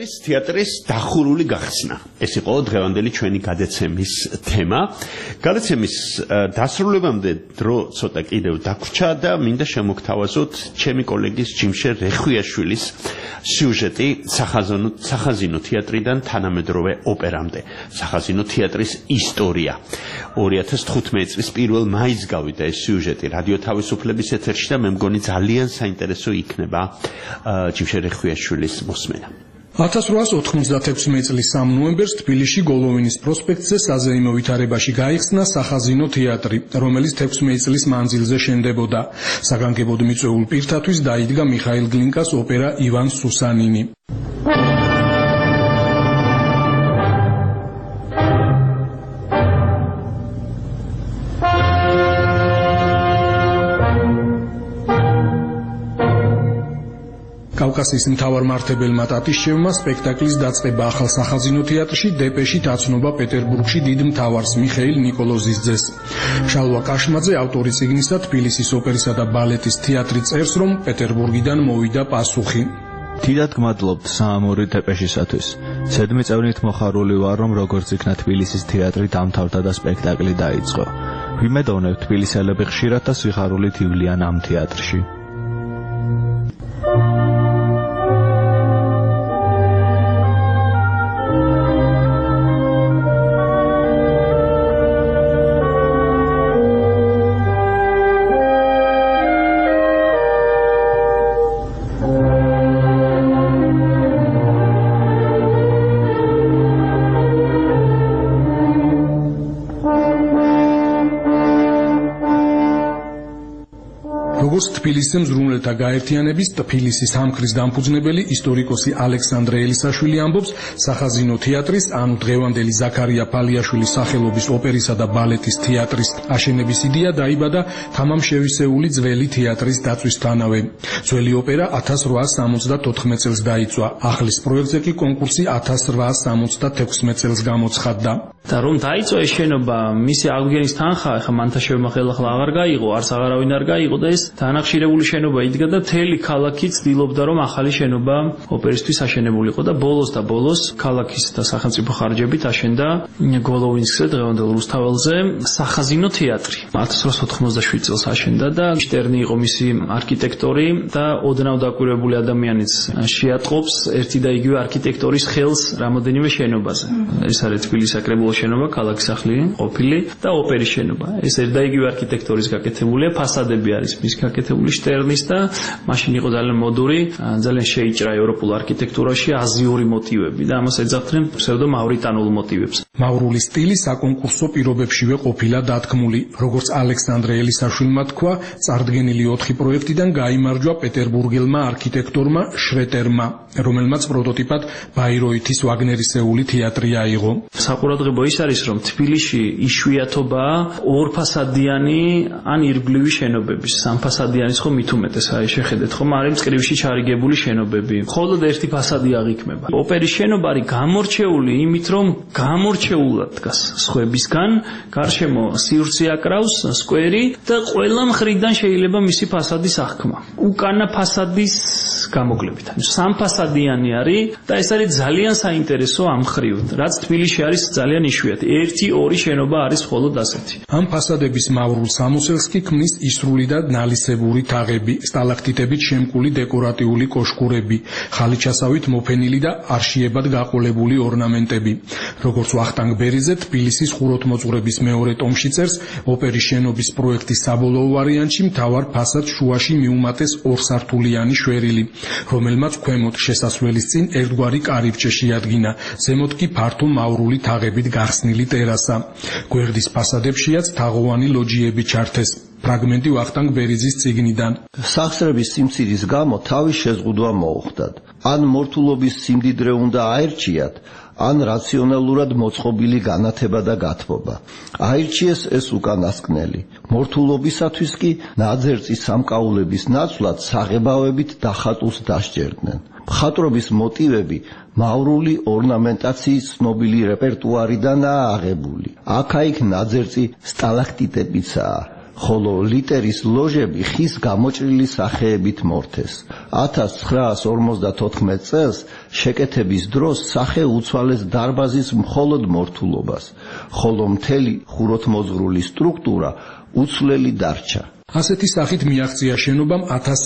არის თეატრის დახურული გახსნა. ეს იყო დღევანდელი ჩვენი გადაცემის თემა. გადაცემის დასრულებამდე დრო ცოტა კიდევ დაგვრჩა და მინდა შემოგთავაზოთ ჩემი კოლეგის ჯიმშერ რეხვიაშვილის სიუჟეტი სახაზინო თეატრიდან თანამედროვე ოპერამდე. სახაზინო თეატრის ისტორია. 2015 წლის 1 მაისს გავიდა ეს სიუჟეტი რადიო თავისუფლების ეთერში და მე მგონი ძალიან საინტერესო იქნება ჯიმშერ რეხვიაშვილის მოსმენა. 1896 წლის 3 ნოემბერს თბილისში გოლოვინის პროსპექტზე საზეიმო ვითარებაში გაიხსნა სახაზინო თეატრი, რომელიც 16 წლის მანძილზე შენდებოდა. საგანგებოდ მიწვეულ პირთათვის დაიდგა მიხაილ გლინკას ოპერა ივან სუსანინი. კავკასიის მთავარ მართებელმა ტატიშჩევმა სპექტაკლის დაწყება ახალ სახაზინო თეატრში დეპეში დაცნობა პეტერბურგში დიდ მთავარს მიხეილ ნიკოლოზიძეს. შალვა კაშმაძე ავტორი წიგნისა თბილისის ოპერისა და ბალეტის თეატრი წერს, რომ პეტერბურგიდან მოვიდა პასუხი. დიდად გმადლობთ საამური დეპეშისათვის. ცედმი წევნით მოხარული ვარ, რომ როგორც იქნა თბილისის თეატრი დამთავრდა და სპექტაკლი დაიწყო. ვიმედოვნებ თბილისელები ხშირად და სიხარულით ივლიან ამ თეატრში. თბილისის მზრუნველთა გაერთიანების თბილისის სამხრის დამფუძნებელი ისტორიკოსი ალექსანდრე ელისაშვილი ამბობს, სახაზინო თეატრის, ანუ დღევანდელი ზაქარია ფალიაშვილის სახელობის ოპერისა და ბალეტის თეატრის აშენების იდეა დაიბადა თამამშევისეული ძველი თეატრის დაწვისთანავე. ძველი ოპერა 1874 წელს დაიწვა. ახლის პროექტზე კი კონკურსი 1876 წელს გამოცხადდა. და რომ დაიწვა ეს შენობა, მისი აღდგენის თანხა ხა მანთაშევმა ხელახლა აღარ გაიღო, არც აღარავინ არ გაიღო და ეს თანახშირებული შენობა იდგა და მთელი ქალაქი ცდილობდა რომ ახალი შენობა ოპერისთვის აშენებულიყო და ბოლოს ქალაქის და სახელმწიფო ხარჯებით აშენდა გოლოვინსკზე დღევანდელ რუსთაველზე სახაზინო თეატრი. 1897 წელს აშენდა და შტერნი იყო მისი არქიტექტორი და ოდნავ დაკვირვებული ადამიანიც შეატყობს ერთი და იგივე არქიტექტორის ხელს რამოდენიმე შენობაზე. ეს არის თბილისის საკრებულო შენობა, ქალაქის სახლი ყოფილი და ოპერის შენობა. ეს ერთი და იგივე არქიტექტორის გაკეთებულია, ფასადები არის მის გაკეთებული შტერნის და მაშინ იყო ძალიან მოდური, ძალიან შეიჭრა ევროპულ არქიტექტურაში აზიური მოტივები და ამას ეძახდნენ ფსევდომავრიტანულ მოტივებს. მავრული სტილი საკონკურსო პირობებშივე ყოფილა დათქმული. როგორც ალექსანდრე ელისაშვილმა თქვა, წარდგენილი 4 პროექტიდან გაიმარჯვა პეტერბურგელმა არქიტექტორმა შრეტერმა, რომელმაც პროტოტიპად ბაიროითის ვაგნერისეული თეატრი აიღო. საყურადღებო ის არის, რომ თბილისში იშვიათობაა ორფასადიანი ან ირგვლივი შენობების, სამფასადიანის ხო მით უმეტეს, აი შეხედეთ ხომ არის მწკრივში ჩარიგებული შენობები. მხოლოდ ერთი ფასადი აღიქმება. ოპერის შენობა არის გამორჩეული იმით, რომ გამორჩეულად დგას სხვებისგან, გარშემო სივრცე აკრავს, სკვერი და ყველა მხრიდან შეიძლება მისი ფასადის აღქმა. უკანა ფასადის გამოკლებით. სამფასადიანი არის და ეს არის ძალიან საინტერესო ამ მხრივ, რაც თბილისში არის ძალიან იშვიათი. 1-2 შენობა არის მხოლოდ ასეთი. ამ ფასადების მავრულ სამოსელს კი ქმნის ისრული და ნალისებური თაღები, სტალაქტიტებით შემკული დეკორატიული კოშკურები, ხალიჩასავით მოფენილი და არშიებად გაყოლებული ორნამენტები. როგორც ვახტანგ ბერიძე თბილისის ხუროთმოძღვრების მეორე ტომში წერს, ოპერის შენობის პროექტის საბოლოო ვარიანტში მთავარ ფასადს შუაში მიუმატეს ორსართულიანი შვერილი, რომელმაც ქვემოთ შესასვლელის წინ ერთგვარი კარიბჭე შეადგინა, ზემოთ კი ფართო მავრული თაღებით გახსნილი ტერასა. გვერდის ფასადებშიაც თაღოვანი ლოჯიები ჩართეს. ფრაგმენტი ვახტანგ ბერიძის წიგნიდან. სახსრების სიმცირის გამო თავის შეზღუდვა მოუხდათ. ან მორთულობის სიმდიდრე უნდა აერჩიათ, ან რაციონალურად მოწყობილი განათება და გათბობა. აირჩიეს ეს უკანასკნელი. მორთულობისათვის კი ნაძერწის სამკაულების ნაცვლად საღებავებით დახატულს დასჯერდნენ. მხატვრობის მოტივები მავრული ორნამენტაციის ცნობილი რეპერტუარიდანაა აღებული. აქა-იქ ნაძერწი სტალაქტიტებიცაა. ხოლო ლიტერის ლოჟები ხის გამოჭრილი სახეებით მორთეს. 1954 წელს შეკეთების დროს სახე უცვალეს დარბაზის მხოლოდ მორთულობას, ხოლო მთელი ხუროთმოძღვრული სტრუქტურა უცვლელი დარჩა. ასეთი სახით მიაღწია შენობამ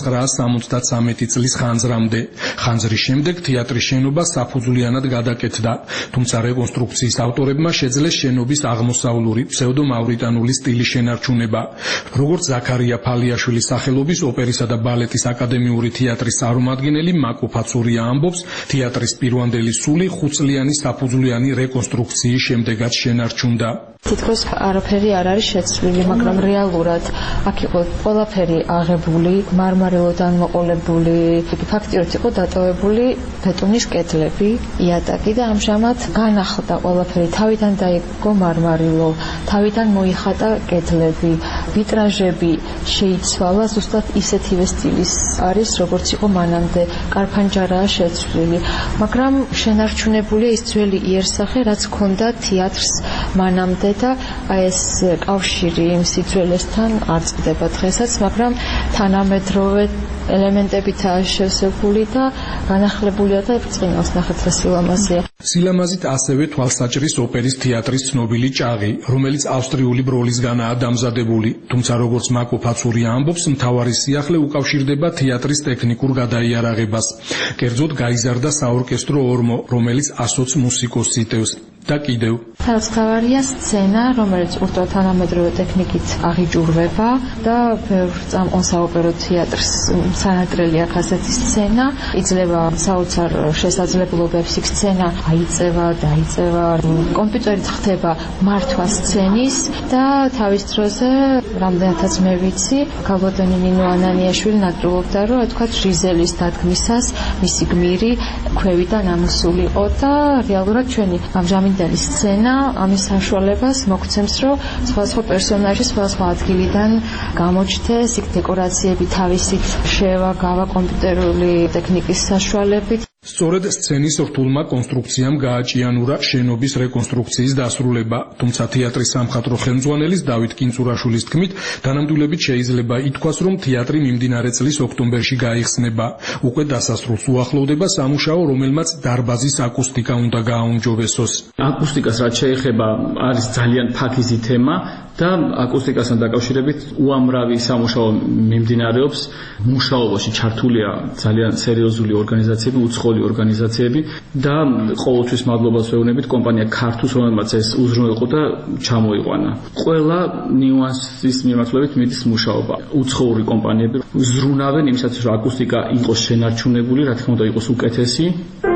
1973 წლის ხანძრამდე. ხანძრის შემდეგ თეატრის შენობა საფუძვლიანად გადაკეთდა, თუმცა რეკონსტრუქციის ავტორებმა შეძლეს შენობის აღმოსავლური ფსევდომავრიტანული სტილის შენარჩუნება. როგორც ზაქარია ფალიაშვილის სახელობის ოპერისა და ბალეტის აკადემიური თეატრის წარმომადგენელი მაკო ფაცურია ამბობს, თეატრის პირვანდელი სული 5 წლიანი საფუძვლიანი რეკონსტრუქციის შემდეგაც შენარჩუნდა. თითქოს არაფერი არ არის შეცვლილი, მაგრამ რეალურად აქ იყო ყველაფერი აღებული, მარმარილოდან მოყოლებული, ფაქტიურად იყო დატოვებული ბეტონის კედლები, იატაკი და ამჟამად განახლდა ყველაფერი. თავიდან დაიგო მარმარილო, თავიდან მოიხატა კედლები, ვიტრაჟები შეიცვალა, ზუსტად ისეთივე სტილის არის, როგორც იყო მანამდე. კარფანჯარაა შეცვლილი, მაგრამ შენარჩუნებულია ის ძველი იერსახე, რაც ჰქონდა თეატრს მანამდე. და ეს კავშირი იმ სიძველესთან არ წყდება დღესაც, მაგრამ თანამედროვე ელემენტებითაა შევსებული და განახლებულია და ბრწყინვალს ნახეთ რა სილამაზეა. სილამაზით ასევე თვალსაჭრის ოპერის თეატრის ცნობილი ჭაღი, რომელიც ავსტრიული ბროლისგანაა დამზადებული, თუმცა როგორც მაკო ფაცურია ამბობს, მთავარი სიახლე უკავშირდება თეატრის ტექნიკურ გადაიარაღებას. კერძოდ გაიზარდა საორკესტრო ორმო, რომელიც 120 მუსიკოსს იტევს. და კიდევ თავისთავარია სცენა, რომელიც ულტრათანამედროვე ტექნიკით აღიჭურვება და ბევრ წამყვან საოპერო თეატრს სანატრელი აქვს ასეთი სცენა. იძლევა საოცარ შესაძლებლობებს, იქ სცენა აიწევა, დაიწევა, კომპიუტერით ხდება მართვა სცენის და თავის დროზე, რამდენადაც მე ვიცი, გალბატონი ნინო ანანიაშვილი ნაკრულობდა, რომ თქვა ჟიზელის დადგმისას მისი გმირი ქვევიდან ამოსულიყო და რეალურად ჩვენი ამჟამინდელი სცენა ამის საშუალებას მოგცემს, რომ სხვადასხვა პერსონაჟი სხვადასხვა ადგილიდან გამოჩნდეს, იქ დეკორაციები თავისით შევა გავა კომპიუტერული ტექნიკის საშუალებით. სწორედ სცენის რთულმა კონსტრუქციამ გააჭიანურა შენობის რეკონსტრუქციის დასრულება, თუმცა თეატრის სამხატვრო ხელმძღვანელის დავით კინწურაშვილის თქმით, დანამდვილებით შეიძლება ითქვას, რომ თეატრი მიმდინარე წლის ოქტომბერში გაიხსნება. უკვე დასასრულს უახლოვდება სამუშაო, რომელმაც დარბაზის აკუსტიკა უნდა გააუმჯობესოს. აკუსტიკას რაც შეეხება, არის ძალიან ფაქიზი თემა და აკუსტიკასთან დაკავშირებით უამრავი სამუშაო მიმდინარეობს. მუშაობაში ჩართულია ძალიან სერიოზული ორგანიზაციები, უცხოელი ორგანიზაციები და ყოველთვის მადლობას ვეუბნებით კომპანია ქართუს, რომელმაც ეს უზრუნველყო და ჩამოიყვანა. ყველა ნიუანსის მიმართულებით მიდის მუშაობა. უცხოური კომპანიები ზრუნავენ იმისათვის, რომ აკუსტიკა იყოს შენარჩუნებული, რა თქმა უნდა იყოს უკეთესი.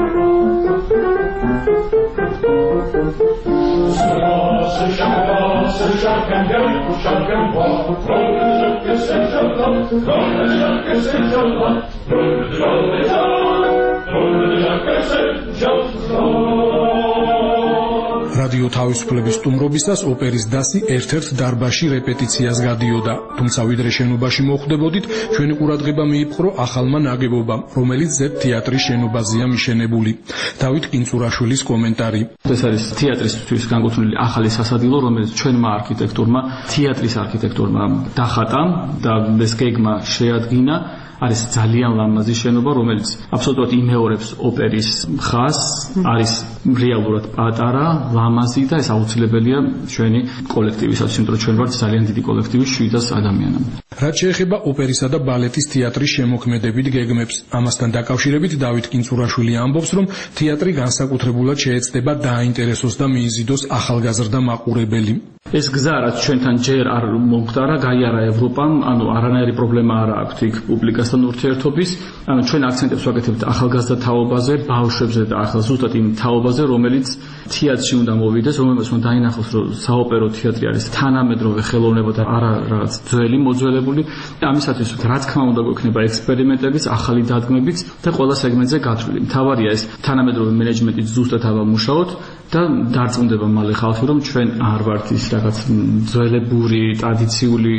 რადიო თავისუფლების სტუმრობისას ოპერის დასი ერთ-ერთ დარბაზში რეპეტიციას გადიოდა, თუმცა ვიდრე შენობაში მოხვდებოდით, ჩვენი ყურადღება მიიპყრო ახალმა ნაგებობამ, რომელიც ზედ თეატრის შენობაზეა მიშენებული. დავით კინწურაშვილის კომენტარი. ეს არის თეატრისთვის განკუთვნილი ახალი სასადილო, რომელიც ჩვენმა არქიტექტორმა, თეატრის არქიტექტორმა დახატა და ეს გეგმა შეადგინა. არის ძალიან ლამაზი შენობა, რომელიც აბსოლუტურად იმეორებს ოპერის ხაზს, არის რეალურად პატარა, ლამაზი და ეს აუცილებელია ჩვენი კოლექტივისათვის, იმიტომ რომ ჩვენ ვართ ძალიან დიდი კოლექტივი 700 ადამიანამდე. რაც შეეხება ოპერისა და ბალეტის თეატრის შემოქმედებით გეგმებს, ამასთან დაკავშირებით დავით კინწურაშვილი ამბობს, რომ თეატრი განსაკუთრებულად შეეცდება დააინტერესოს და მიიზიდოს ახალგაზრდა მაყურებელი. ეს გზა, რაც ჩვენთან ჯერ არ მომხდარა, გაიარა ევროპამ, ანუ არანაირი პრობლემა არ აქვს იქ პუბლიკასთან ურთიერთობის. ანუ ჩვენ აქცენტებს ვაკეთებთ ახალგაზრდა თაობაზე, ბავშვებზე და ახალ ზუსტად იმ თაობაზე, რომელიც თეატრში უნდა მოვიდეს, რომელმაც უნდა დაინახოს, რომ საოპერო თეატრი არის თანამედროვე ხელოვნება და არა რაღაც ძველი მოძველებული. ამისათვის რა თქმა უნდა გვექნება ექსპერიმენტებიც, ახალი დადგმებიც და ყველა სეგმენტზე გათვლილი. მთავარია ეს თანამედროვე მენეჯმენტით ზუსტად ავამუშაოთ და დარწმუნდება მალე ხალხი, რომ ჩვენ არ ვართ ის რაღაც ძველებური, ტრადიციული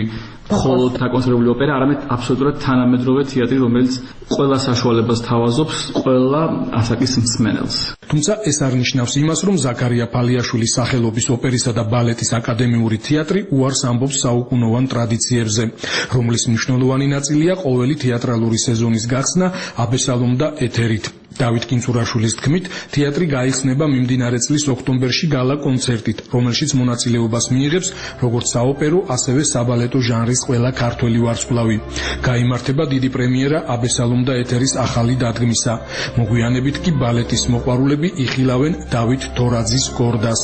მხოლოდ დაკონსერვებული ოპერა, არამედ აბსოლუტურად თანამედროვე თეატრი, რომელიც ყველა საშუალებას თავაზობს, ყველა ასაკის მსმენელს. თუმცა ეს არ ნიშნავს იმას, რომ ზაქარია ფალიაშვილის სახელობის ოპერისა და ბალეტის აკადემიური თეატრი უარს ამბობს საუკუნოვან ტრადიციებზე, რომლის მნიშვნელოვანი ნაწილია ყოველი თეატრალური სეზონის გახსნა აბესალომ და ეთერით. დავით კინცურაშვილის თქმით, თეატრი გაიხსნება მიმდინარე წლის ოქტომბერში გალა კონცერტით, რომელშიც მონაწილეობას მიიღებს როგორც საოპერო, ასევე საბალეტო ჟანრის ყველა ქართველი ვარსკვლავი. გაიმართება დიდი პრემიერა აბესალომ და ეთერის ახალი დადგმისა. მოგვიანებით კი ბალეტის მოყვარულები იხილავენ დავით თორაძის გორდას.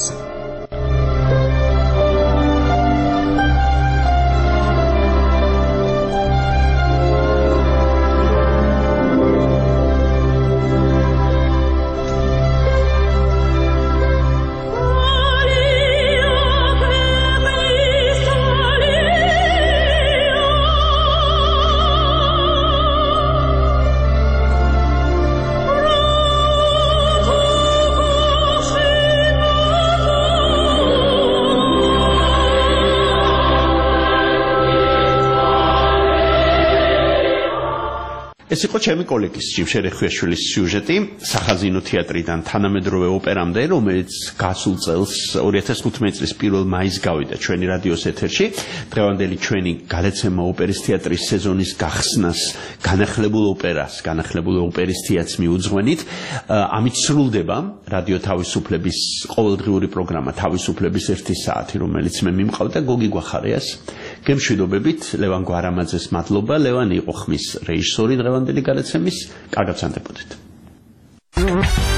ეს იყო ჩემი კოლეგის ჯიმშერ ეხვიაშვილის სიუჟეტი სახაზინო თეატრიდან თანამედროვე ოპერამდე, რომელიც გასულ წელს 2015 წლის 1 მაისს გავიდა ჩვენი რადიოს ეთერში. დღევანდელი ჩვენი გალეცემა ოპერის თეატრის სეზონის გახსნას განახლებულ ოპერის თეატრს მიუძღვენით. ამით სრულდება რადიო თავისუფლების ყოველდღიური პროგრამა თავისუფლების 1 საათი, რომელიც მე მიმყავდა გოგი გვახარიას. გემშვიდობებით, ლევან გვარამაძეს მადლობა. ლევანი იყო ხმის რეჟისორი დღევანდელი გალეცემის. კარგად სანდებოდეთ.